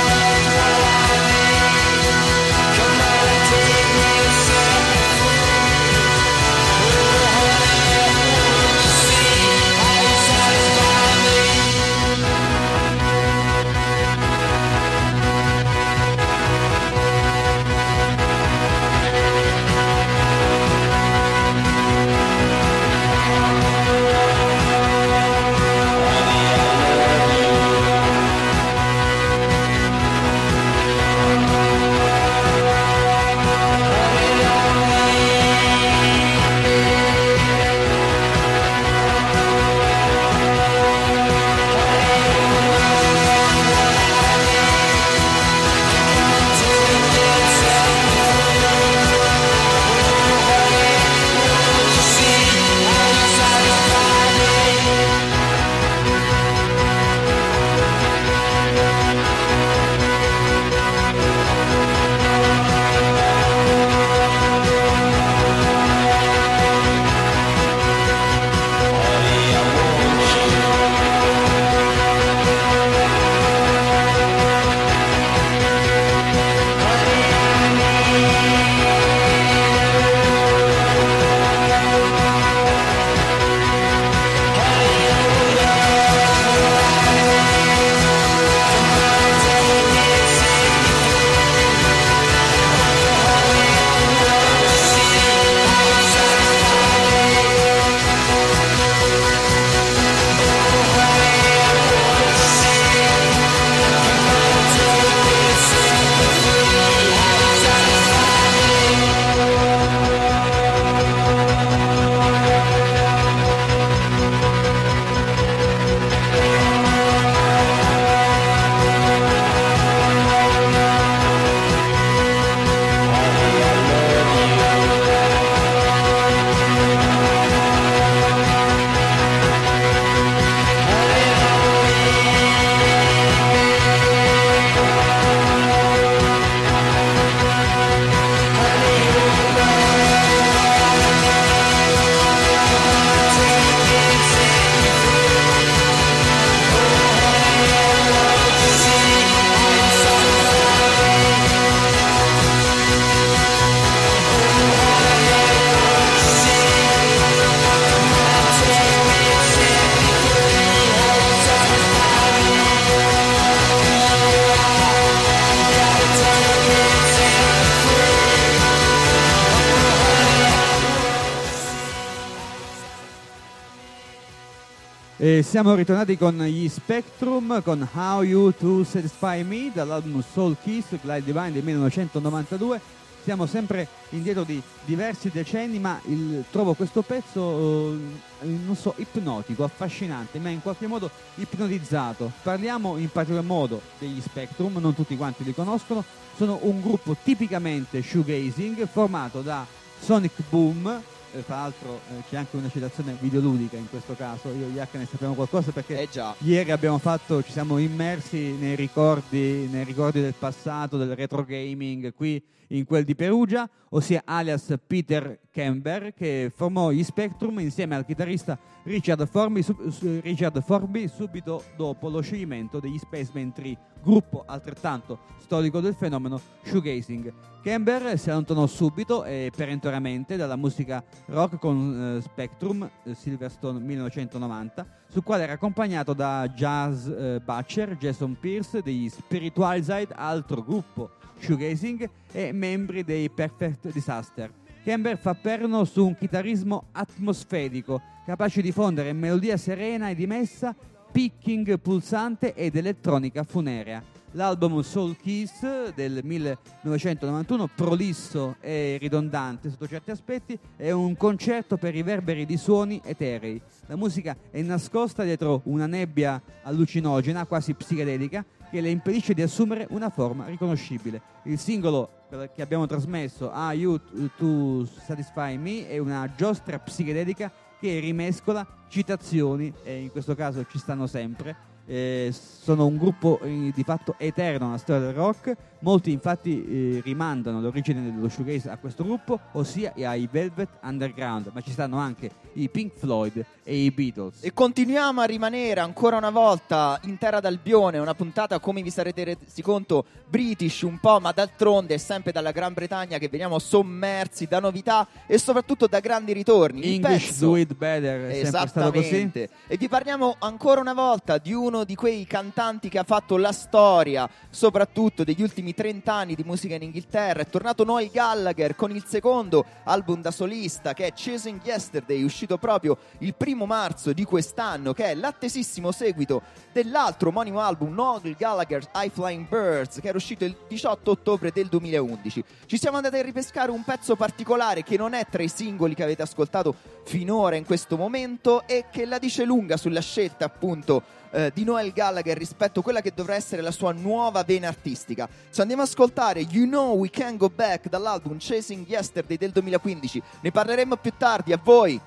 Speaker 3: E siamo ritornati con gli Spectrum con How You To Satisfy Me dall'album Soul Kiss, Glide Divine del millenovecentonovantadue. Siamo sempre indietro di diversi decenni, ma il, trovo questo pezzo, eh, non so, ipnotico, affascinante, ma in qualche modo ipnotizzato. Parliamo in particolar modo degli Spectrum, non tutti quanti li conoscono. Sono un gruppo tipicamente shoegazing formato da Sonic Boom. Eh, tra l'altro eh, c'è anche una citazione videoludica in questo caso. Io e gli H ne sappiamo qualcosa perché
Speaker 4: Eh già.
Speaker 3: ieri abbiamo fatto, ci siamo immersi nei ricordi, nei ricordi del passato, del retro gaming qui in quel di Perugia, ossia alias Peter Kember, che formò gli Spectrum insieme al chitarrista Richard Formby, sub, su, Richard Formby subito dopo lo scioglimento degli Spaceman tre, gruppo altrettanto storico del fenomeno shoegazing. Kember si allontanò subito e perentoriamente dalla musica rock con eh, Spectrum, eh, Silverstone millenovecentonovanta, sul quale era accompagnato da Jazz eh, Butcher, Jason Pierce degli Spiritualized, altro gruppo shoegazing, e membri dei Perfect Disaster. Kember fa perno su un chitarrismo atmosferico, capace di fondere melodia serena e dimessa, picking pulsante ed elettronica funerea. L'album Soul Kiss del millenovecentonovantuno, prolisso e ridondante sotto certi aspetti, è un concerto per riverberi di suoni eterei. La musica è nascosta dietro una nebbia allucinogena, quasi psichedelica, che le impedisce di assumere una forma riconoscibile. Il singolo che abbiamo trasmesso, How You To Satisfy Me, è una giostra psichedelica che rimescola citazioni, e in questo caso ci stanno sempre. Eh, sono un gruppo eh, di fatto eterno nella storia del rock. Molti infatti eh, rimandano l'origine dello shoegaze a questo gruppo, ossia ai Velvet Underground, ma ci stanno anche i Pink Floyd e i Beatles.
Speaker 4: E continuiamo a rimanere ancora una volta in terra d'Albione, una puntata, come vi sarete resi conto, british un po', ma d'altronde è sempre dalla Gran Bretagna che veniamo sommersi da novità e soprattutto da grandi ritorni. Il
Speaker 3: English
Speaker 4: pezzo...
Speaker 3: do it better, è sempre stato così.
Speaker 4: Esattamente. E vi parliamo ancora una volta di uno di quei cantanti che ha fatto la storia, soprattutto degli ultimi trent'anni di musica in Inghilterra. È tornato Noel Gallagher con il secondo album da solista, che è Chasing Yesterday, uscito proprio il primo marzo di quest'anno, che è l'attesissimo seguito dell'altro omonimo album, Noel Gallagher's High Flying Birds, che era uscito il diciotto ottobre del duemilaundici. Ci siamo andati a ripescare un pezzo particolare che non è tra i singoli che avete ascoltato finora in questo momento e che la dice lunga sulla scelta appunto eh, di Noel Gallagher rispetto a quella che dovrà essere la sua nuova vena artistica. Se andiamo ad ascoltare You Know We Can Go Back dall'album Chasing Yesterday del duemilaquindici, ne parleremo più tardi. A voi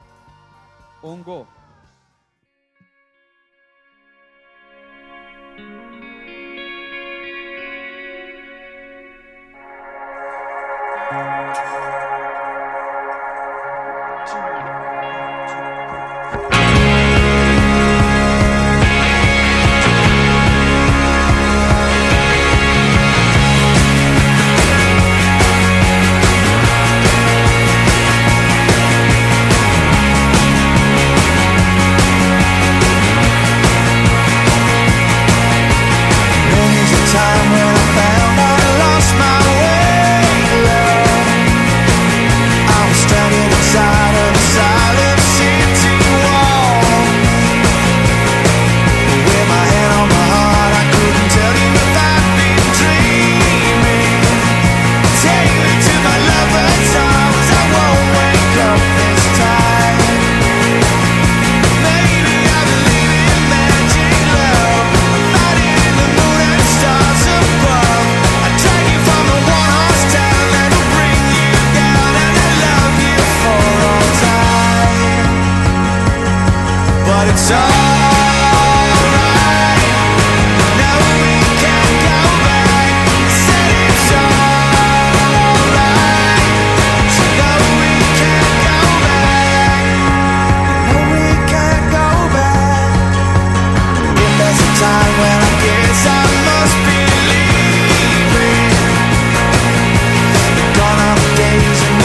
Speaker 3: On go.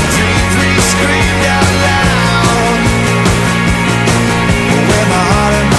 Speaker 6: My heart and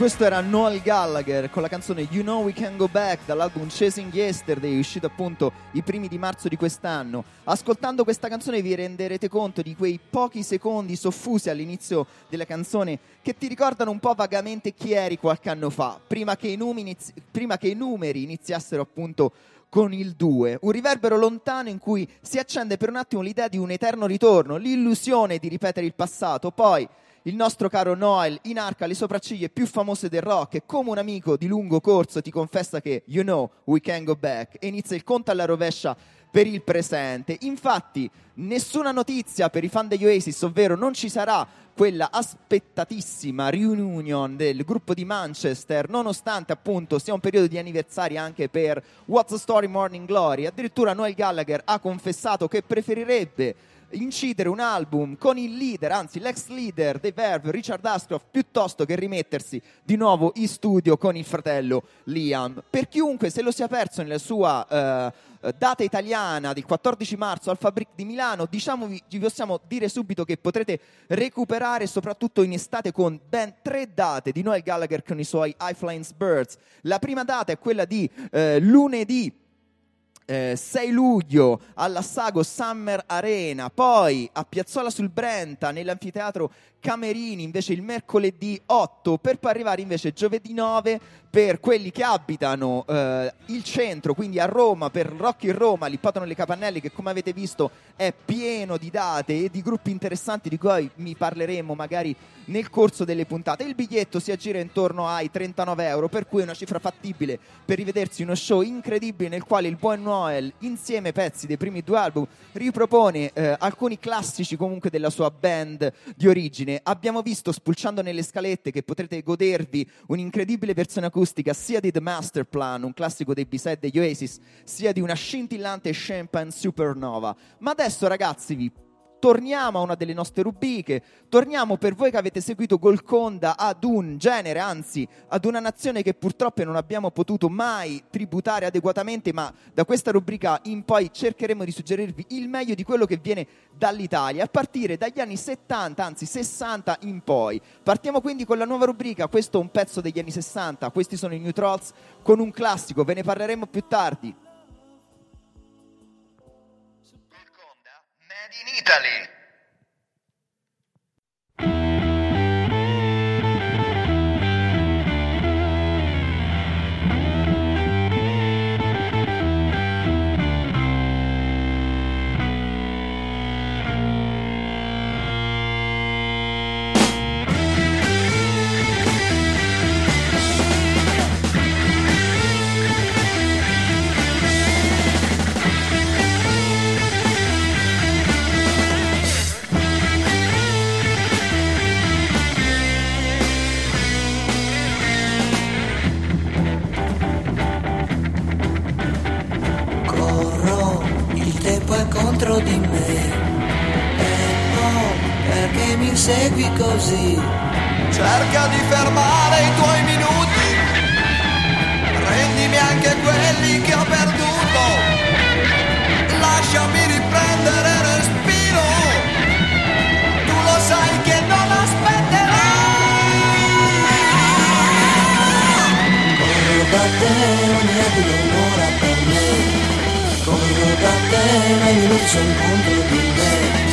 Speaker 4: questo era Noel Gallagher con la canzone You Know We Can Go Back dall'album Chasing Yesterday, uscito appunto i primi di marzo di quest'anno. Ascoltando questa canzone vi renderete conto di quei pochi secondi soffusi all'inizio della canzone che ti ricordano un po' vagamente chi eri qualche anno fa, prima che i numeri, inizi- prima che i numeri iniziassero appunto con il due, un riverbero lontano in cui si accende per un attimo l'idea di un eterno ritorno, l'illusione di ripetere il passato. Poi il nostro caro Noel inarca le sopracciglia più famose del rock e come un amico di lungo corso ti confessa che you know we can go back e inizia il conto alla rovescia per il presente. Infatti nessuna notizia per i fan degli Oasis, ovvero non ci sarà quella aspettatissima reunion del gruppo di Manchester, nonostante appunto sia un periodo di anniversari anche per What's the Story Morning Glory. Addirittura Noel Gallagher ha confessato che preferirebbe incidere un album con il leader, anzi l'ex leader dei Verve, Richard Ashcroft, piuttosto che rimettersi di nuovo in studio con il fratello Liam. Per chiunque se lo sia perso nella sua uh, data italiana del quattordici marzo al Fabric di Milano, diciamo vi, vi possiamo dire subito che potrete recuperare soprattutto in estate con ben tre date di Noel Gallagher con i suoi High Flying Birds. La prima data è quella di uh, lunedì Eh, sei luglio alla Sago Summer Arena, poi a Piazzola sul Brenta nell'anfiteatro Camerini invece il mercoledì otto, per poi arrivare invece giovedì nove per quelli che abitano eh, il centro, quindi a Roma, per Rock in Roma, l'Ippodromo delle Capannelle, che come avete visto è pieno di date e di gruppi interessanti di cui mi parleremo magari nel corso delle puntate. Il biglietto si aggira intorno ai trentanove euro, per cui è una cifra fattibile per rivedersi uno show incredibile nel quale il buon Noel, insieme ai pezzi dei primi due album, ripropone eh, alcuni classici comunque della sua band di origine. Abbiamo visto, spulciando nelle scalette, che potrete godervi un'incredibile versione acustica sia di The Master Plan, un classico dei B-side degli Oasis, sia di una scintillante Champagne Supernova. Ma adesso ragazzi vi torniamo a una delle nostre rubriche, torniamo per voi che avete seguito Golconda ad un genere, anzi ad una nazione che purtroppo non abbiamo potuto mai tributare adeguatamente, ma da questa rubrica in poi cercheremo di suggerirvi il meglio di quello che viene dall'Italia, a partire dagli anni settanta, anzi sessanta in poi. Partiamo quindi con la nuova rubrica, questo è un pezzo degli anni sessanta, questi sono i New Trolls con un classico, ve ne parleremo più tardi.
Speaker 2: In Italy.
Speaker 6: Contro di me e no, perché mi segui così?
Speaker 7: Cerca di fermare i tuoi minuti, rendimi anche quelli che ho perduto, lasciami riprendere respiro, tu lo sai che non aspetterai.
Speaker 6: Corro da te, ogni attimo un'ora per me. Corro da te, ma i minuti sono contro di me.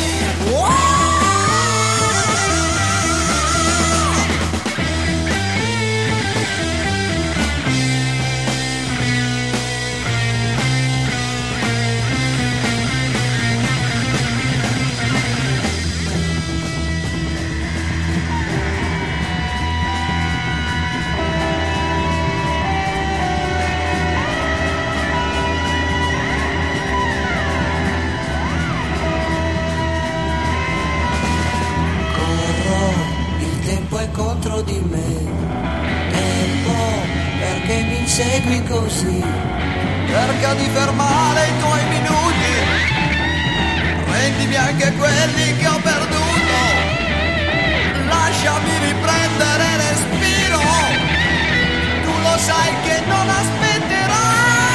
Speaker 6: Contro di me, tempo, perché mi insegui così?
Speaker 7: Cerca di fermare i tuoi minuti, rendimi anche quelli che ho perduto, lasciami riprendere respiro, tu lo sai che non aspetterai.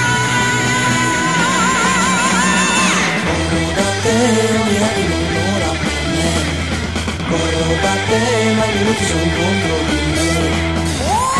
Speaker 6: Corro da te, ogni anima un'ora per me. Corro da te, ma i minuti sono contro di me.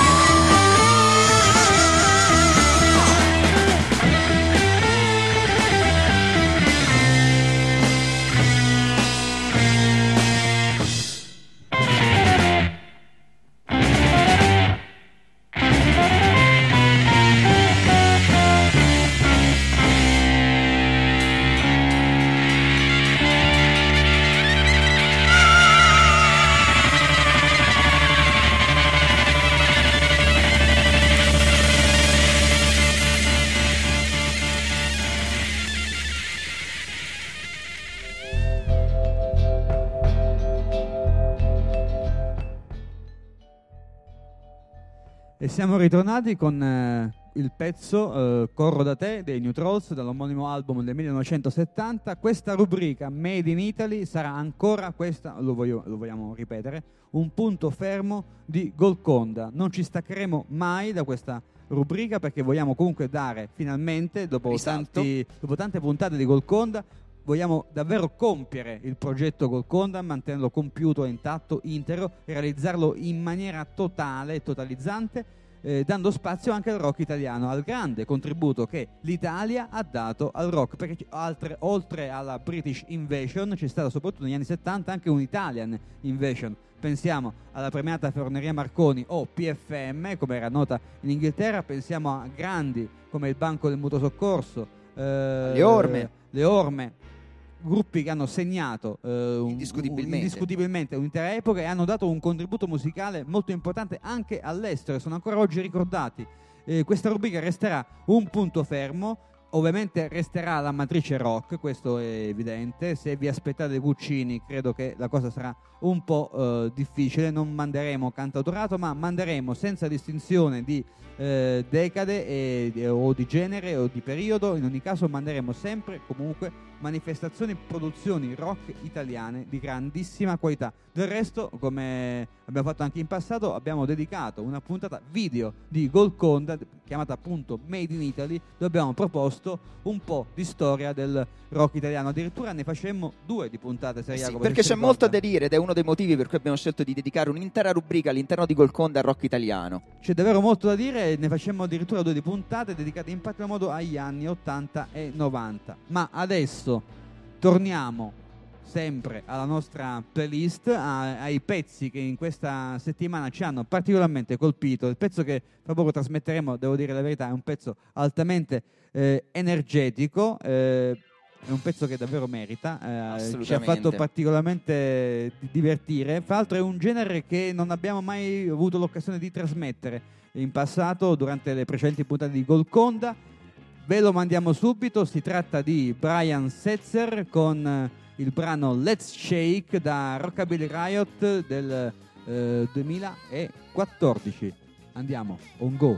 Speaker 3: E siamo ritornati con eh, il pezzo eh, Corro da te dei New Trolls dall'omonimo album del millenovecentosettanta. Questa rubrica Made in Italy sarà ancora, questa lo, voglio, lo vogliamo ripetere, un punto fermo di Golconda. Non ci staccheremo mai da questa rubrica perché vogliamo comunque dare finalmente, dopo, tanti, dopo tante puntate di Golconda, vogliamo davvero compiere il progetto Golconda, mantenerlo compiuto, intatto, intero, e realizzarlo in maniera totale, totalizzante, eh, dando spazio anche al rock italiano, al grande contributo che l'Italia ha dato al rock, perché altre, oltre alla British Invasion c'è stata soprattutto negli anni settanta anche un Italian Invasion. Pensiamo alla premiata Forneria Marconi o P F M, come era nota in Inghilterra, pensiamo a grandi come il Banco del Mutuo Soccorso, eh,
Speaker 4: le Orme,
Speaker 3: le Orme, gruppi che hanno segnato eh, un,
Speaker 4: indiscutibilmente.
Speaker 3: Un, indiscutibilmente un'intera epoca e hanno dato un contributo musicale molto importante anche all'estero, sono ancora oggi ricordati. Eh, questa rubrica resterà un punto fermo, ovviamente resterà la matrice rock, questo è evidente. Se vi aspettate Guccini credo che la cosa sarà un po' eh, difficile, non manderemo cantautorato, ma manderemo senza distinzione di eh, decade e, e, o di genere o di periodo, in ogni caso manderemo sempre comunque manifestazioni, produzioni rock italiane di grandissima qualità. Del resto, come abbiamo fatto anche in passato, abbiamo dedicato una puntata video di Golconda chiamata appunto Made in Italy, dove abbiamo proposto un po' di storia del rock italiano. Addirittura ne facemmo due di puntate, se
Speaker 4: sì,
Speaker 3: Jacopo,
Speaker 4: perché c'è
Speaker 3: ricorda.
Speaker 4: molto da dire ed è uno dei motivi per cui abbiamo scelto di dedicare un'intera rubrica all'interno di Golconda al rock italiano.
Speaker 3: C'è davvero molto da dire e ne facemmo addirittura due di puntate dedicate in particolar modo agli anni ottanta e novanta. Ma adesso torniamo sempre alla nostra playlist, a, ai pezzi che in questa settimana ci hanno particolarmente colpito. Il pezzo che fra poco trasmetteremo, devo dire la verità, è un pezzo altamente eh, energetico, eh, è un pezzo che davvero merita, eh, ci ha fatto particolarmente divertire. Fra l'altro è un genere che non abbiamo mai avuto l'occasione di trasmettere in passato durante le precedenti puntate di Golconda. Ve lo mandiamo subito, si tratta di Brian Setzer con il brano Let's Shake da Rockabilly Riot del eh, duemilaquattordici. Andiamo, on go.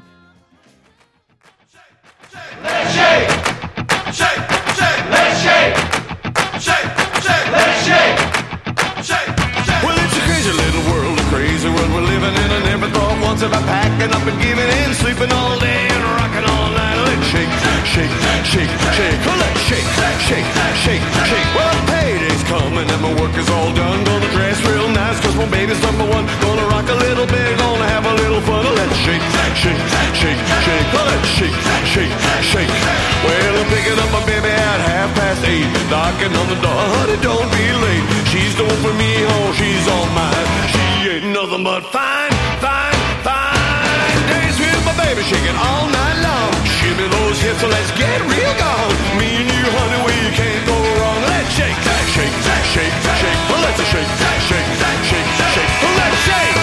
Speaker 6: Let's shake, shake, shake, let's shake, shake, shake, let's shake, shake, shake. Well, it's a crazy little world, a crazy world we're living in. I never thought once about packing up and giving in, sleeping all day and rocking all night. Let's shake, shake, shake, shake. Well, let's shake, shake, shake, shake. Well, payday's coming and my work is all done. Gonna dress real nice cause my baby's number one. Gonna rock a little bit, gonna have a little fun. Let's shake, shake, shake, shake. Well, let's shake, shake, shake. Well, I'm picking up my baby at half past eight, knocking on the door, honey, don't be late. She's the one for me, oh, she's all mine. She ain't nothing but fine, fine, fine. Dance with my baby, shaking all night long. Shimmy those hips, so let's get real gone. Me and you, honey, we can't go wrong. Let's shake, shake, shake, shake. Well, let's shake, shake, shake, shake. Well, let's shake.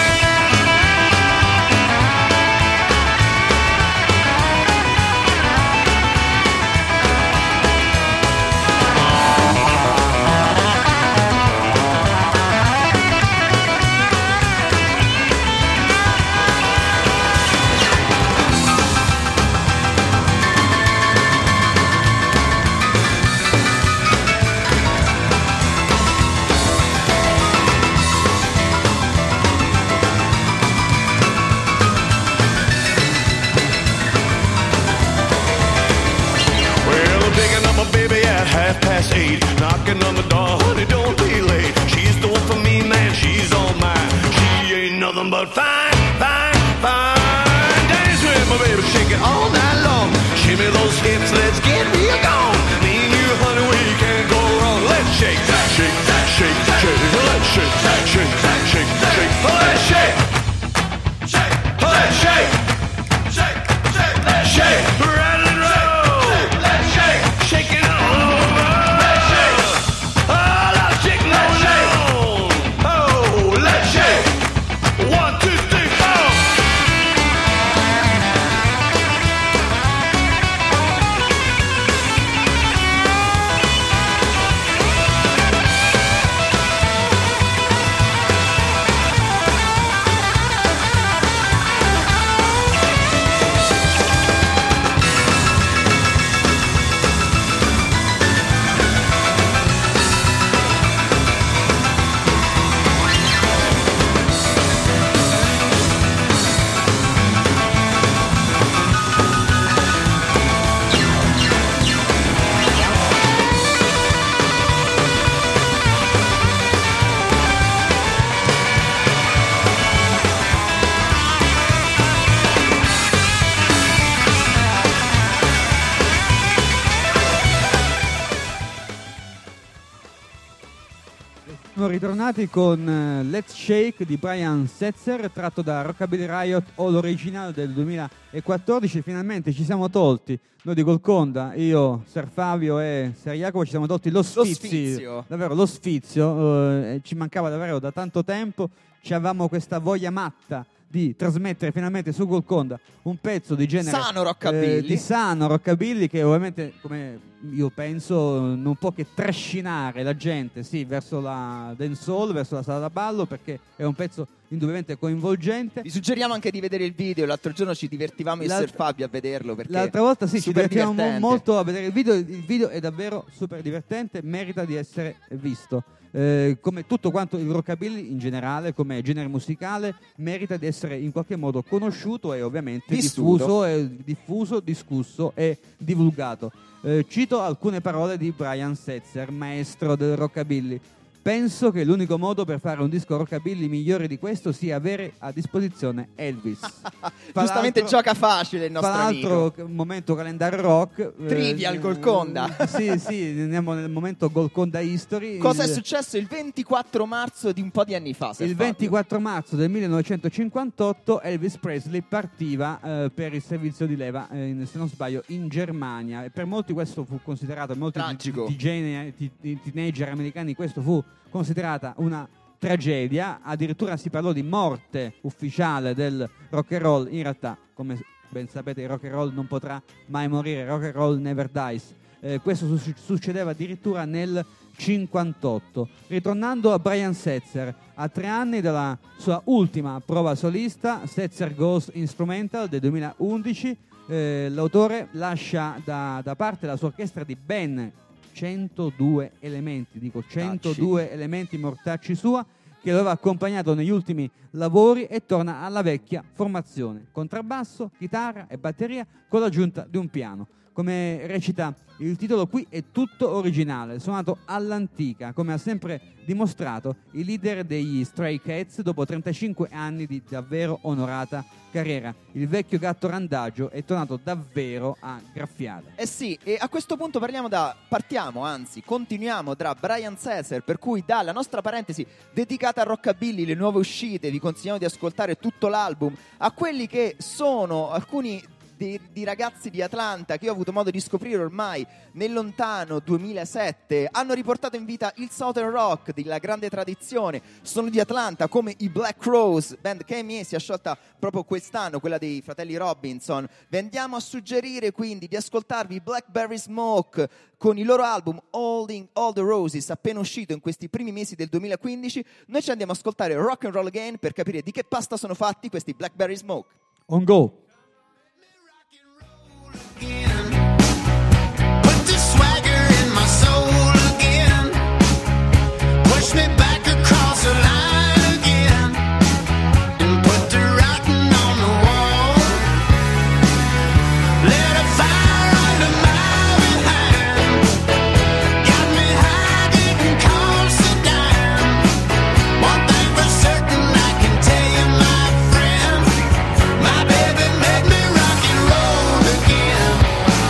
Speaker 3: Siamo ritornati con eh, Let's Shake di Brian Setzer, tratto da Rockabilly Riot All Original del duemilaquattordici. Finalmente ci siamo tolti, noi di Golconda, io, Ser Fabio e Ser Jacopo, ci siamo tolti lo sfizio,
Speaker 4: Lo sfizio.
Speaker 3: davvero lo sfizio, eh, ci mancava davvero da tanto tempo, ci avevamo questa voglia matta di trasmettere finalmente su Golconda un pezzo di genere
Speaker 4: Sano rockabilly.
Speaker 3: eh, di sano rockabilly, che ovviamente, come io penso, non può che trascinare la gente sì verso la dancehall, verso la sala da ballo, perché è un pezzo indubbiamente coinvolgente.
Speaker 4: Vi suggeriamo anche di vedere il video. L'altro giorno ci divertivamo io e
Speaker 3: L'alt-
Speaker 4: Ser Fabio a vederlo, perché
Speaker 3: L'altra volta sì, ci
Speaker 4: super
Speaker 3: divertiamo
Speaker 4: divertente.
Speaker 3: molto a vedere il video. Il video è davvero super divertente, merita di essere visto. Eh, come tutto quanto il rockabilly in generale, come genere musicale, merita di essere in qualche modo conosciuto e ovviamente
Speaker 4: Vissuto.
Speaker 3: diffuso, e, diffuso, discusso e divulgato. Eh, cito alcune parole di Brian Setzer, maestro del rockabilly. Penso che l'unico modo per fare un disco rockabilly migliore di questo sia avere a disposizione Elvis. Fra
Speaker 4: Giustamente
Speaker 3: l'altro-
Speaker 4: gioca facile il nostro
Speaker 3: Tra l'altro,
Speaker 4: amico.
Speaker 3: c- momento calendario rock.
Speaker 4: Trivial Golconda.
Speaker 3: eh, Sì, sì, andiamo nel momento Golconda History.
Speaker 4: Cosa è
Speaker 3: Il-
Speaker 4: successo il ventiquattro marzo di un po' di anni fa? Ser
Speaker 3: Il
Speaker 4: Fabio?
Speaker 3: ventiquattro marzo del millenovecentocinquantotto Elvis Presley partiva eh, per il servizio di leva, eh, in- se non sbaglio, in Germania. E per molti questo fu considerato, molti
Speaker 4: Tragico.
Speaker 3: di- di- di- di- teenager americani, questo fu considerata una tragedia. Addirittura si parlò di morte ufficiale del rock and roll. In realtà, come ben sapete, il rock and roll non potrà mai morire, rock and roll never dies. Eh, questo su- succedeva addirittura nel cinquantotto. Ritornando a Brian Setzer, a tre anni dalla sua ultima prova solista, Setzer Goes Instrumental del duemilaundici, eh, l'autore lascia da, da parte la sua orchestra di ben centodue elementi, dico centodue elementi mortacci sua, che lo aveva accompagnato negli ultimi lavori, e torna alla vecchia formazione: contrabbasso, chitarra e batteria, con l'aggiunta di un piano. Come recita il titolo, qui è tutto originale, suonato all'antica, come ha sempre dimostrato il leader degli Stray Cats dopo trentacinque anni di davvero onorata carriera. Il vecchio gatto randagio è tornato davvero a graffiare.
Speaker 4: Eh sì, e a questo punto parliamo da partiamo, anzi, continuiamo da Brian Setzer, per cui dalla nostra parentesi dedicata a rockabilly, le nuove uscite, vi consigliamo di ascoltare tutto l'album, a quelli che sono alcuni Di, di ragazzi di Atlanta che io ho avuto modo di scoprire ormai nel lontano duemilasette, hanno riportato in vita il Southern Rock della grande tradizione, sono di Atlanta, come i Black Rose, band che mi si è sciolta proprio quest'anno, quella dei fratelli Robinson. Vi andiamo a suggerire quindi di ascoltarvi Blackberry Smoke con il loro album Holding All the Roses, appena uscito in questi primi mesi del duemilaquindici. Noi ci andiamo a ascoltare Rock and Roll Again per capire di che pasta sono fatti questi Blackberry Smoke.
Speaker 3: On go!
Speaker 8: Put the swagger in my soul again. Push me back across the line again. And put the writing on the wall. Let a fire under my behind. Got me high, getting cold, sit down. One thing for certain, I can tell you, my friend, my baby made me rock and roll again.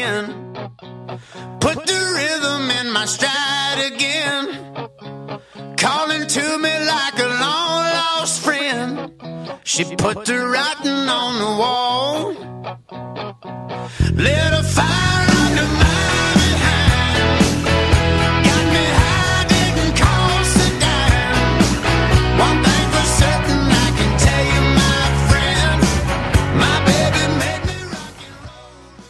Speaker 8: again. Put the rhythm in my stride again. Calling to me like a long lost friend. She put the writing on the wall. Lit a fire under my behind. Got me high, didn't cost a dime. One thing for certain, I can tell you, my friend, my baby made me rock and roll.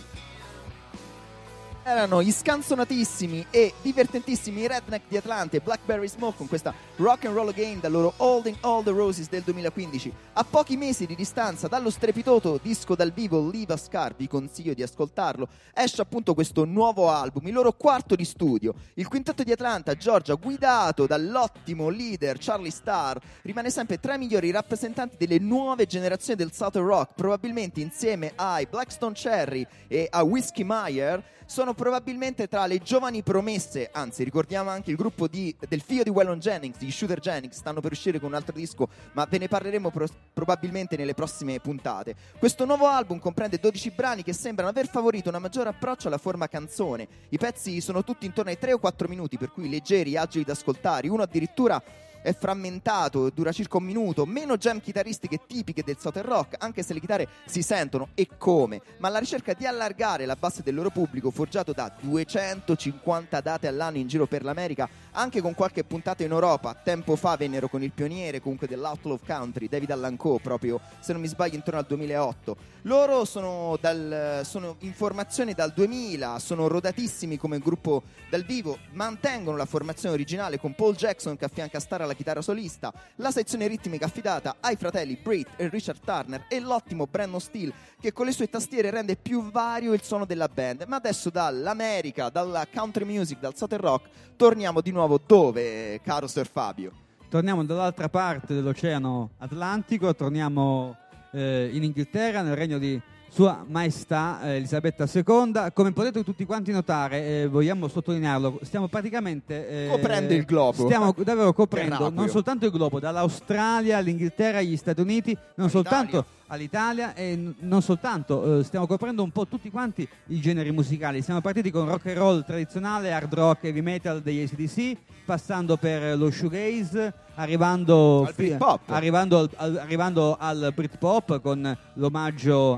Speaker 4: Erano gli scansonatissimi e divertentissimi Redneck di Atlanta e Blackberry Smoke con questa Rock and Roll Again dal loro Holding All the Roses del duemilaquindici. A pochi mesi di distanza dallo strepitoso disco dal vivo Leave a Scar, vi consiglio di ascoltarlo, esce appunto questo nuovo album, il loro quarto di studio. Il quintetto di Atlanta, Georgia, guidato dall'ottimo leader Charlie Starr, rimane sempre tra i migliori rappresentanti delle nuove generazioni del Southern Rock, probabilmente insieme ai Blackstone Cherry e a Whiskey Meyer. Sono probabilmente tra le giovani promesse, anzi ricordiamo anche il gruppo di, del figlio di Waylon Jennings, di Shooter Jennings, stanno per uscire con un altro disco, ma ve ne parleremo pro- probabilmente nelle prossime puntate. Questo nuovo album comprende dodici brani che sembrano aver favorito un maggiore approccio alla forma canzone. I pezzi sono tutti intorno ai tre o quattro minuti, per cui leggeri, agili da ascoltare, uno addirittura è frammentato, dura circa un minuto, meno jam chitarristiche tipiche del Southern Rock, anche se le chitarre si sentono e come, ma alla ricerca di allargare la base del loro pubblico, forgiato da duecentocinquanta date all'anno in giro per l'America, anche con qualche puntata in Europa. Tempo fa vennero con il pioniere comunque dell'Outlaw Country, David Allan Coe, proprio se non mi sbaglio intorno al duemilaotto. Loro sono, dal, sono in formazione dal duemila, sono rodatissimi come gruppo dal vivo, mantengono la formazione originale con Paul Jackson che affianca Starr alla chitarra solista, la sezione ritmica affidata ai fratelli Britt e Richard Turner e l'ottimo Brandon Steele che con le sue tastiere rende più vario il suono della band. Ma adesso dall'America, dalla country music, dal Southern Rock, torniamo di nuovo dove, caro Sir Fabio?
Speaker 3: Torniamo dall'altra parte dell'Oceano Atlantico, torniamo eh, in Inghilterra, nel regno di Sua Maestà eh, Elisabetta seconda. Come potete tutti quanti notare, eh, vogliamo sottolinearlo, stiamo praticamente eh,
Speaker 4: coprendo il globo.
Speaker 3: Stiamo davvero coprendo
Speaker 4: Terraqueo.
Speaker 3: non soltanto il globo, dall'Australia all'Inghilterra agli Stati Uniti, non soltanto all'Italia e n- non soltanto, eh, stiamo coprendo un po' tutti quanti i generi musicali. Siamo partiti con rock and roll tradizionale, hard rock, heavy metal degli A C D C, passando per lo shoegaze, arrivando
Speaker 4: al Britpop,
Speaker 3: arrivando al, al, arrivando al Britpop con l'omaggio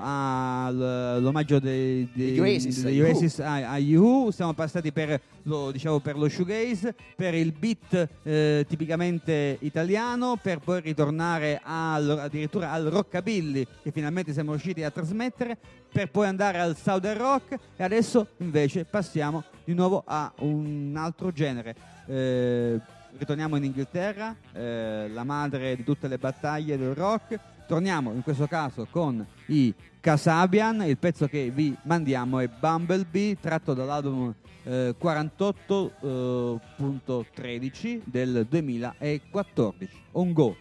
Speaker 3: al l'omaggio dei, dei,
Speaker 4: Oasis,
Speaker 3: degli Oasis agli Who. Siamo passati per lo, diciamo, per lo shoegaze, per il beat eh, tipicamente italiano, per poi ritornare al, addirittura al rockabilly che finalmente siamo riusciti a trasmettere, per poi andare al Southern Rock e adesso invece passiamo di nuovo a un altro genere. Eh, ritorniamo in Inghilterra, eh, la madre di tutte le battaglie del rock. Torniamo in questo caso con i Kasabian. Il pezzo che vi mandiamo è Bumblebee, tratto dall'album eh, quarantotto punto tredici del duemilaquattordici. On go!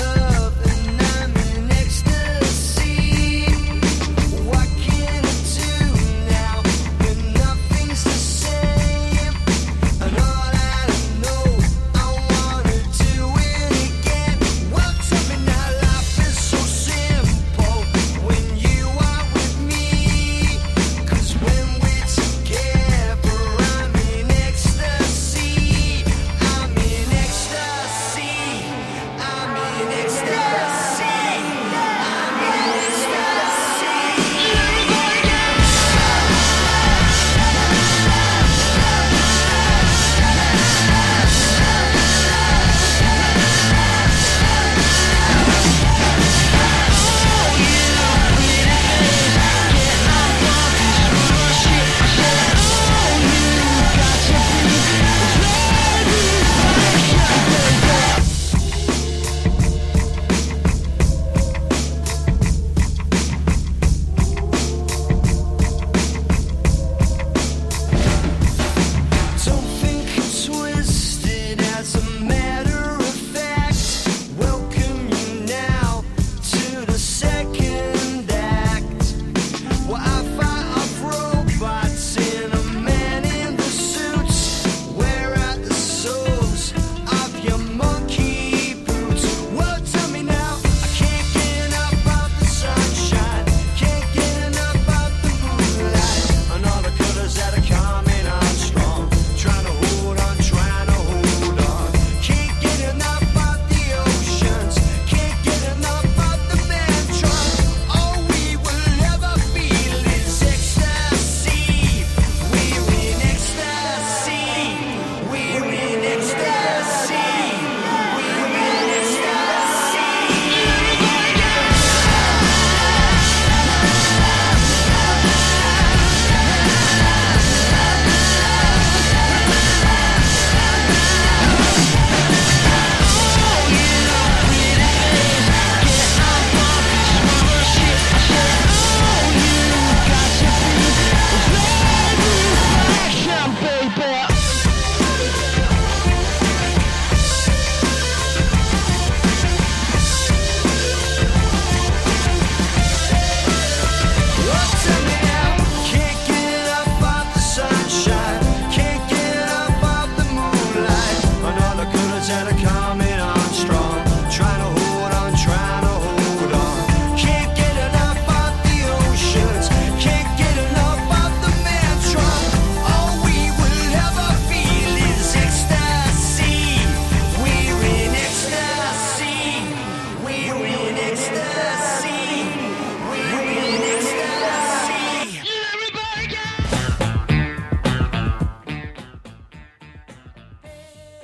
Speaker 6: What can I do?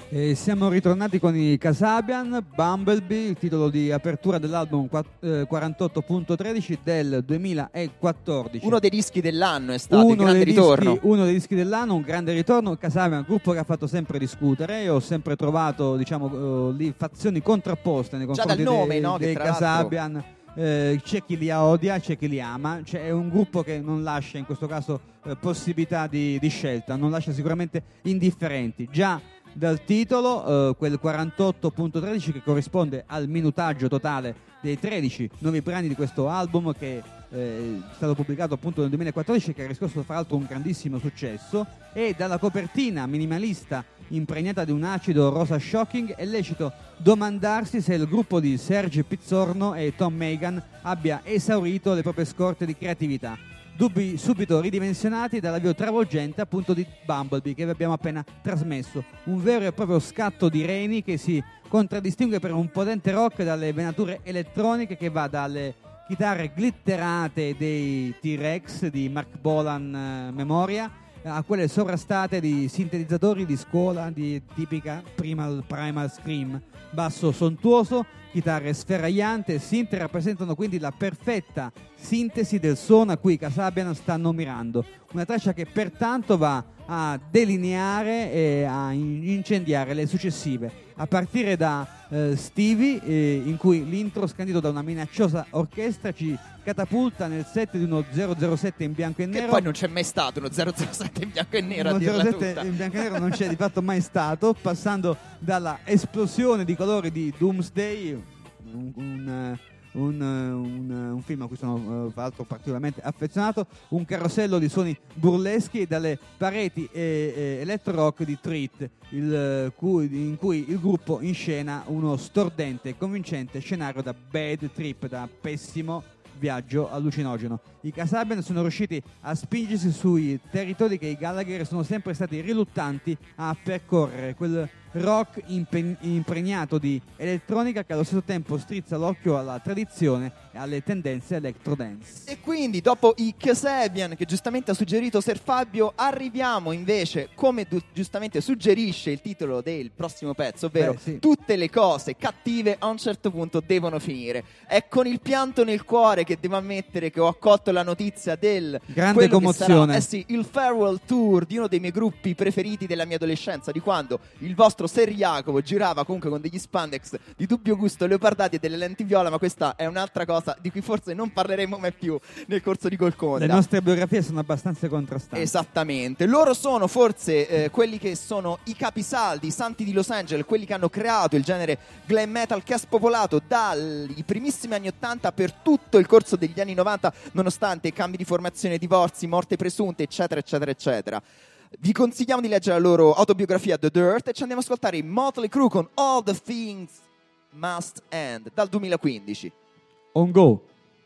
Speaker 3: E siamo ritornati con i Kasabian, Bumblebee, il titolo di apertura dell'album quarantotto punto tredici del duemilaquattordici.
Speaker 4: Uno dei dischi dell'anno è stato
Speaker 3: uno
Speaker 4: il grande
Speaker 3: dei
Speaker 4: ritorno.
Speaker 3: Dischi, uno dei dischi dell'anno, un grande ritorno. Kasabian, un gruppo che ha fatto sempre discutere. Io ho sempre trovato, diciamo, uh, lì fazioni contrapposte nei
Speaker 4: Già
Speaker 3: confronti
Speaker 4: dal nome,
Speaker 3: dei,
Speaker 4: no? Che
Speaker 3: dei
Speaker 4: tra l'altro-
Speaker 3: Kasabian. Eh, c'è chi li odia, c'è chi li ama, c'è è un gruppo che non lascia in questo caso eh, possibilità di, di scelta, non lascia sicuramente indifferenti. Già dal titolo, eh, quel quarantotto punto tredici che corrisponde al minutaggio totale dei tredici nuovi brani di questo album che eh, è stato pubblicato appunto nel duemilaquattordici, che ha riscosso fra l'altro un grandissimo successo, e dalla copertina minimalista impregnata di un acido rosa shocking è lecito domandarsi se il gruppo di Serge Pizzorno e Tom Megan abbia esaurito le proprie scorte di creatività. Dubbi subito ridimensionati dall'avvio travolgente appunto di Bumblebee che vi abbiamo appena trasmesso, un vero e proprio scatto di reni che si contraddistingue per un potente rock dalle venature elettroniche che va dalle chitarre glitterate dei T-Rex di Mark Bolan eh, memoria a quelle sovrastate di sintetizzatori di scuola di tipica primal, primal scream, basso sontuoso, chitarre sferragliante e synth rappresentano quindi la perfetta sintesi del suono a cui i Kasabian stanno mirando, una traccia che pertanto va a delineare e a incendiare le successive, a partire da eh, Stevie, eh, in cui l'intro scandito da una minacciosa orchestra ci catapulta nel set di uno zero zero sette in bianco e
Speaker 4: Che
Speaker 3: nero.
Speaker 4: poi non c'è mai stato uno zero zero sette in bianco e nero, a
Speaker 3: uno
Speaker 4: dirla
Speaker 3: zero zero sette
Speaker 4: tutta.
Speaker 3: in bianco e nero non c'è di fatto mai stato, passando dalla esplosione di colori di Doomsday, un, un, un, un, un film a cui sono uh, tra l'altro particolarmente affezionato, un carosello di suoni burleschi dalle pareti e, e electro rock di Treat, il, cui, in cui il gruppo inscena uno stordente e convincente scenario da bad trip, da pessimo viaggio allucinogeno. I Kasabian sono riusciti a spingersi sui territori che i Gallagher sono sempre stati riluttanti a percorrere, quel rock impe- impregnato di elettronica che allo stesso tempo strizza l'occhio alla tradizione e alle tendenze electro dance.
Speaker 4: E quindi dopo i Kasabian, che giustamente ha suggerito Ser Fabio, arriviamo invece, come du- giustamente suggerisce il titolo del prossimo pezzo, ovvero
Speaker 3: Beh, sì.
Speaker 4: tutte le cose cattive a un certo punto devono finire. È con il pianto nel cuore che devo ammettere che ho accolto la notizia del
Speaker 3: Grande
Speaker 4: quello che
Speaker 3: commozione.
Speaker 4: sarà, eh sì, il farewell tour di uno dei miei gruppi preferiti della mia adolescenza, di quando il vostro Ser Jacopo girava comunque con degli spandex di dubbio gusto leopardati e delle lenti viola, ma questa è un'altra cosa di cui forse non parleremo mai più nel corso di Golconda.
Speaker 3: Le nostre biografie sono abbastanza contrastanti.
Speaker 4: Esattamente, loro sono forse eh, quelli che sono i capisaldi, i santi di Los Angeles, quelli che hanno creato il genere glam metal che ha spopolato dai primissimi anni ottanta per tutto il corso degli anni novanta, nonostante cambi di formazione, divorzi, morte presunte, eccetera, eccetera, eccetera. Vi consigliamo di leggere la loro autobiografia The Dirt e ci andiamo ad ascoltare i Motley Crue con All the Things Must End dal duemilaquindici.
Speaker 3: On go.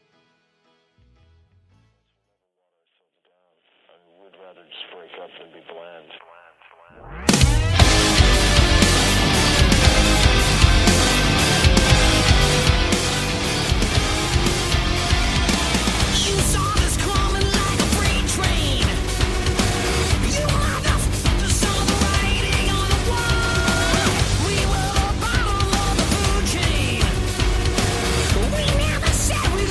Speaker 6: You saw this coming like a freight train. You motherfuckers saw the writing on the wall. We were the bottom of the food chain. We never said we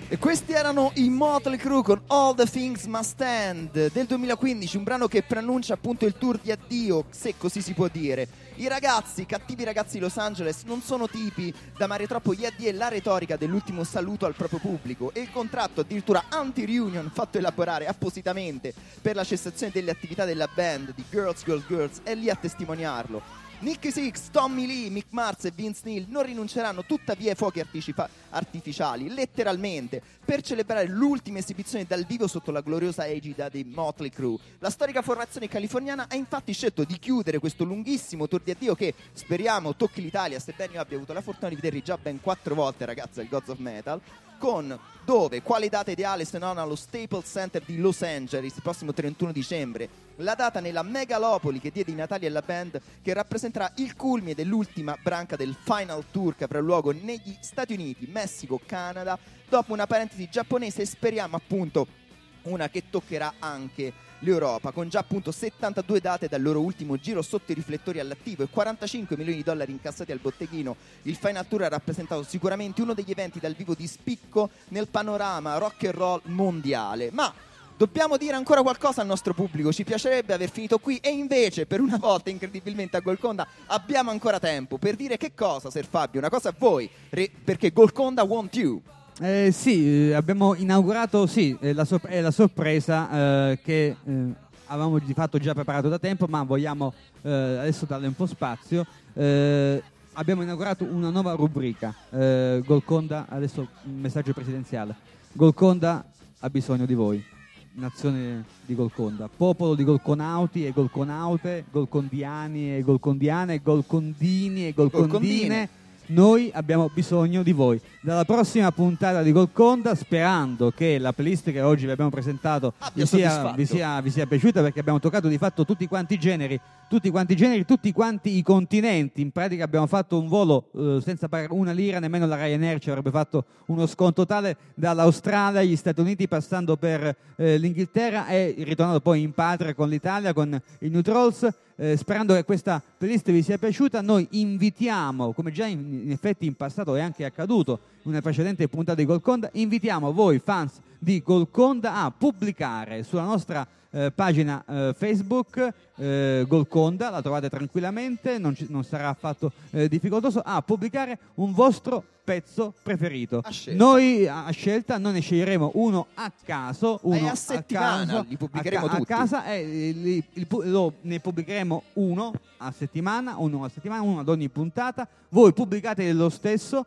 Speaker 4: E questi erano i Motley Crue con All the Things Must End del duemilaquindici, un brano che preannuncia appunto il tour di addio, se così si può dire. I ragazzi, i cattivi ragazzi di Los Angeles, non sono tipi da amare troppo gli addii e la retorica dell'ultimo saluto al proprio pubblico, e il contratto addirittura anti-reunion fatto elaborare appositamente per la cessazione delle attività della band di Girls, Girls, Girls è lì a testimoniarlo. Nicky Six, Tommy Lee, Mick Mars e Vince Neil non rinunceranno tuttavia ai fuochi articipa- artificiali, letteralmente, per celebrare l'ultima esibizione dal vivo sotto la gloriosa egida dei Motley Crue. La storica formazione californiana ha infatti scelto di chiudere questo lunghissimo tour di addio che speriamo tocchi l'Italia, sebbene io abbia avuto la fortuna di vederli già ben quattro volte, ragazzi, al Gods of Metal, con dove, quale data ideale se non allo Staples Center di Los Angeles il prossimo trentuno dicembre, la data nella megalopoli che diede i natali alla band, che rappresenterà il culmine dell'ultima branca del Final Tour che avrà luogo negli Stati Uniti, Messico, Canada, dopo una parentesi giapponese, e speriamo appunto una che toccherà anche l'Europa, con già appunto settantadue date dal loro ultimo giro sotto i riflettori all'attivo e quarantacinque milioni di dollari incassati al botteghino. Il Final Tour ha rappresentato sicuramente uno degli eventi dal vivo di spicco nel panorama rock and roll mondiale. Ma dobbiamo dire ancora qualcosa al nostro pubblico, ci piacerebbe aver finito qui, e invece per una volta incredibilmente a Golconda abbiamo ancora tempo per dire che cosa, Ser Fabio, una cosa a voi, re- perché Golconda want you.
Speaker 3: Eh, sì, eh, abbiamo inaugurato, sì, eh, la, sor- è la sorpresa eh, che eh, avevamo di fatto già preparato da tempo, ma vogliamo eh, adesso darle un po' spazio. Eh, abbiamo inaugurato una nuova rubrica, eh, Golconda, adesso un messaggio presidenziale. Golconda ha bisogno di voi, nazione di Golconda, popolo di golconauti e golconaute, golcondiani e golcondiane, golcondini e golcondine.
Speaker 4: Golcondine.
Speaker 3: Noi abbiamo bisogno di voi. Dalla prossima puntata di Golconda, sperando che la playlist che oggi vi abbiamo presentato
Speaker 4: Abbia
Speaker 3: vi sia,
Speaker 4: soddisfatto.
Speaker 3: vi, sia, vi sia piaciuta, perché abbiamo toccato di fatto tutti quanti i generi, tutti quanti i generi, tutti quanti i continenti. In pratica abbiamo fatto un volo eh, senza pagare una lira, nemmeno la Ryanair ci avrebbe fatto uno sconto tale, dall'Australia agli Stati Uniti, passando per eh, l'Inghilterra e ritornando poi in patria con l'Italia, con i New Trolls. Eh, sperando che questa playlist vi sia piaciuta, noi invitiamo, come già in, in effetti in passato è anche accaduto in una precedente puntata di Golconda, invitiamo voi fans di Golconda a pubblicare sulla nostra eh, pagina eh, Facebook eh, Golconda, la trovate tranquillamente, non, ci, non sarà affatto eh, difficoltoso, a pubblicare un vostro pezzo preferito.
Speaker 4: A scelta.
Speaker 3: Noi a scelta, noi ne sceglieremo uno a caso, uno
Speaker 4: E a settimana
Speaker 3: caso,
Speaker 4: li pubblicheremo
Speaker 3: a, ca-
Speaker 4: tutti.
Speaker 3: a casa, e li, il pu- lo, ne pubblicheremo uno a settimana, uno a settimana, uno ad ogni puntata. Voi pubblicate lo stesso,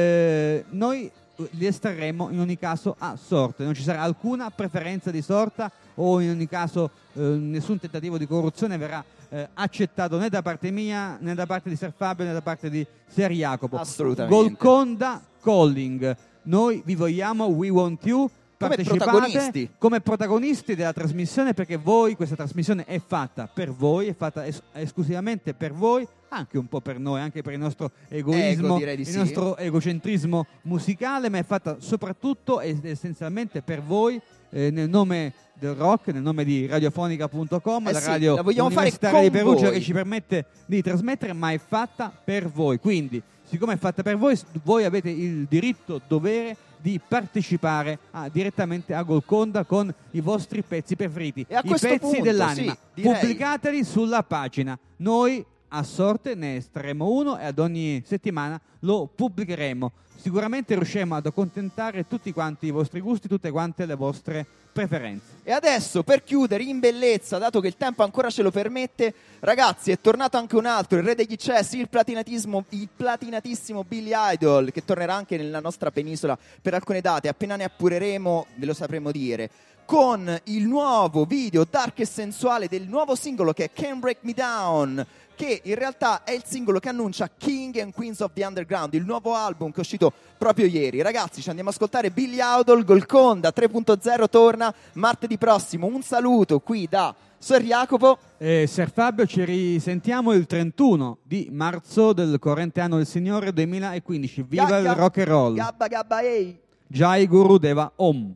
Speaker 3: eh, noi li estrarremo in ogni caso a sorte, non ci sarà alcuna preferenza di sorta, o in ogni caso eh, nessun tentativo di corruzione verrà eh, accettato né da parte mia, né da parte di Ser Fabio, né da parte di Ser Jacopo.
Speaker 4: Assolutamente.
Speaker 3: Golconda Calling, noi vi vogliamo, we want you.
Speaker 4: Come
Speaker 3: Partecipate
Speaker 4: protagonisti.
Speaker 3: come protagonisti della trasmissione, perché voi, questa trasmissione è fatta per voi, è fatta es- esclusivamente per voi, anche un po' per noi, anche per il nostro egoismo,
Speaker 4: Ego, direi di
Speaker 3: il
Speaker 4: sì.
Speaker 3: nostro egocentrismo musicale, ma è fatta soprattutto ed essenzialmente per voi, eh, nel nome del rock, nel nome di radiofonica punto com,
Speaker 4: Eh
Speaker 3: la
Speaker 4: sì,
Speaker 3: radio
Speaker 4: la vogliamo fare
Speaker 3: universitaria di
Speaker 4: con
Speaker 3: Perugia,
Speaker 4: voi.
Speaker 3: che ci permette di trasmettere, ma è fatta per voi. Quindi, siccome è fatta per voi, voi avete il diritto, dovere di partecipare a- direttamente a Golconda con i vostri pezzi preferiti,
Speaker 4: E a
Speaker 3: i
Speaker 4: questo
Speaker 3: pezzi
Speaker 4: punto,
Speaker 3: dell'anima.
Speaker 4: sì, direi.
Speaker 3: Pubblicateli sulla pagina. Noi a sorte ne estremo uno e ad ogni settimana lo pubblicheremo. Sicuramente riusciremo ad accontentare tutti quanti i vostri gusti, tutte quante le vostre preferenze.
Speaker 4: E adesso, per chiudere in bellezza, dato che il tempo ancora ce lo permette, ragazzi, è tornato anche un altro, il re degli eccessi, il platinatismo, il platinatissimo Billy Idol, che tornerà anche nella nostra penisola per alcune date. Appena ne appureremo, ve lo sapremo dire. Con il nuovo video dark e sensuale del nuovo singolo, che è Can't Break Me Down, che in realtà è il singolo che annuncia King and Queens of the Underground, il nuovo album che è uscito proprio ieri. Ragazzi, ci andiamo a ascoltare Billy Idol. Golconda tre punto zero torna martedì prossimo. Un saluto qui da Ser Jacopo.
Speaker 3: Eh, Ser Fabio, ci risentiamo il trentuno di marzo del corrente anno del Signore duemilaquindici. Viva
Speaker 4: Ga-
Speaker 3: il
Speaker 4: ga-
Speaker 3: rock and roll!
Speaker 4: Gabba gabba ehi.
Speaker 3: Jai Guru Deva Om.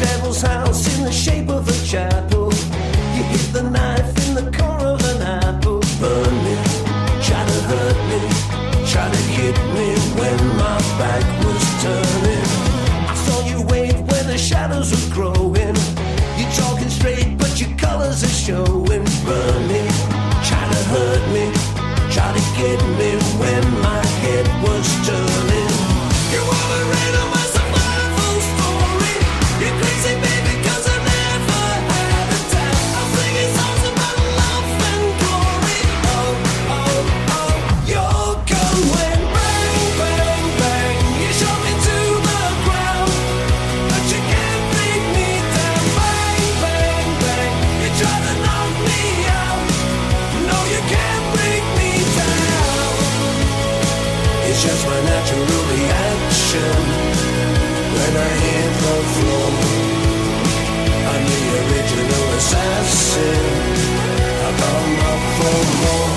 Speaker 6: devil's house in the shape of a chapel. You hit the knife in the core of an apple. Burn me, try to hurt me, try to hit me when my back was turning. I saw you wave where the shadows were growing. You're talking straight but your colors are showing. Burn me, try to hurt me, try to get me when my head was turning. You wanna read on my survival story? You're crazy baby cause I never had a time. I'm singing songs about love and glory. Oh, oh, oh, your gun went bang, bang, bang. You shot me to the ground, but you can't bring me down. Bang, bang, bang. You try to knock me out. No, you can't bring me down. It's just my natural reaction when I hit the floor. I'm the original assassin. I come up for more.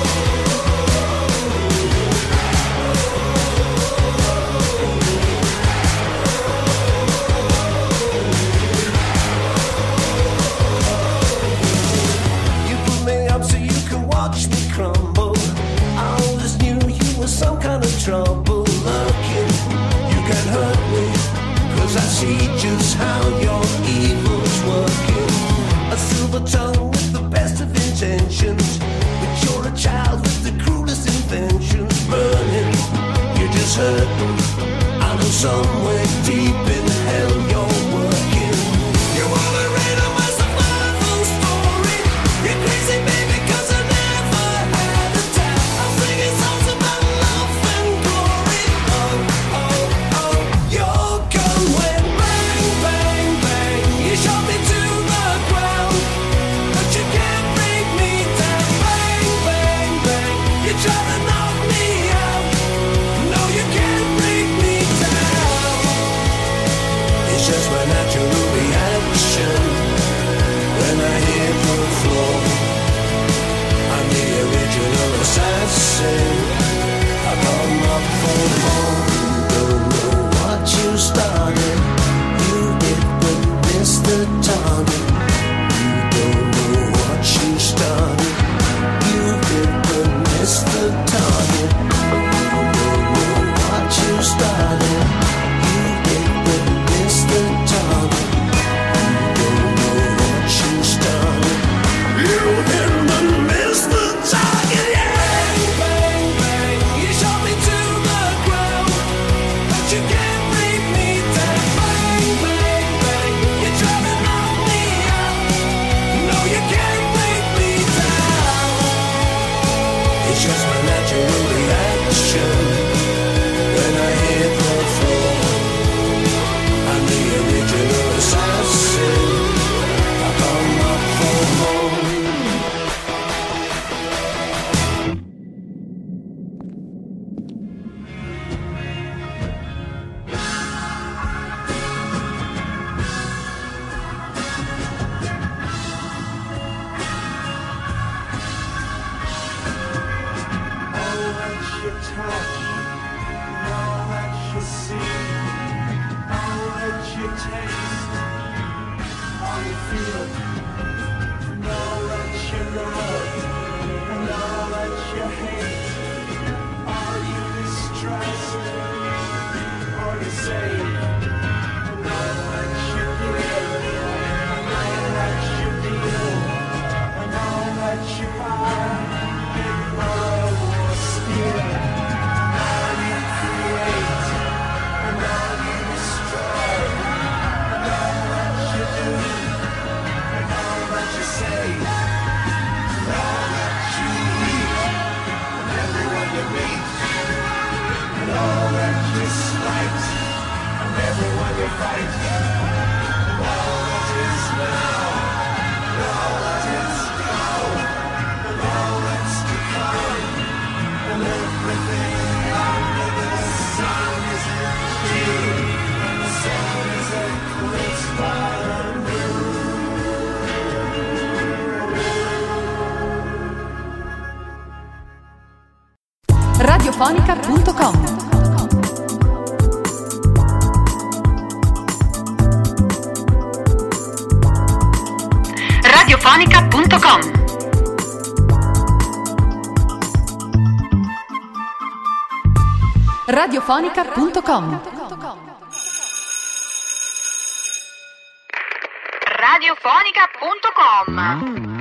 Speaker 6: You put me up so you can watch me crumble. I always knew you were some kind of trouble. Lurking, you can hurt me, cause I see just how your evil's working. A silver tongue with the best of intentions, but you're a child with the cruelest inventions. Burning, you just hurt me. I know somewhere deep in hell you're working. You wanna read on my survival story? You're crazy baby cause I never had a time. I'm singing songs about love and glory. Oh, oh, oh, your gun went bang, bang, bang. You shot me to the ground, but you can't bring me down. Bang, bang, bang. You try to knock me out. No, you can't bring me down. It's just my natural reaction when I hit the floor. I'm the original assassin. I come up for more. You don't know what you started. You hit but missed the target. You don't know what you started. You hit but missed the target. You don't know what you started. You hit but missed the target. You don't know what you started. You hit but missed the target. Yeah. Bang, bang, bang. You shot me to the ground, but you can't bring me down. Bang, bang, bang. You try to knock me out. No, you can't bring me down. It's just my natural reaction when I hit the floor. I'm the original assassin. I come up for more.
Speaker 8: All that you touch, all that you see, all that you taste, all you feel, and all that you love, and all that you hate, all you distrust, all you say, and all that you give, and all that you feel, and all that you buy, give, borrow, or steal, all you create, and all you destroy, and all that you do, and all that you say, and all that you eat, and everyone you meet, and all that you slight, and everyone you fight, and all that is now, and all that is gone, and all that's to come, and everything under the sun is you, and the sun is a great fire new.
Speaker 1: radiofonica punto com radiofonica punto com. radiofonica punto com. radiofonica punto com.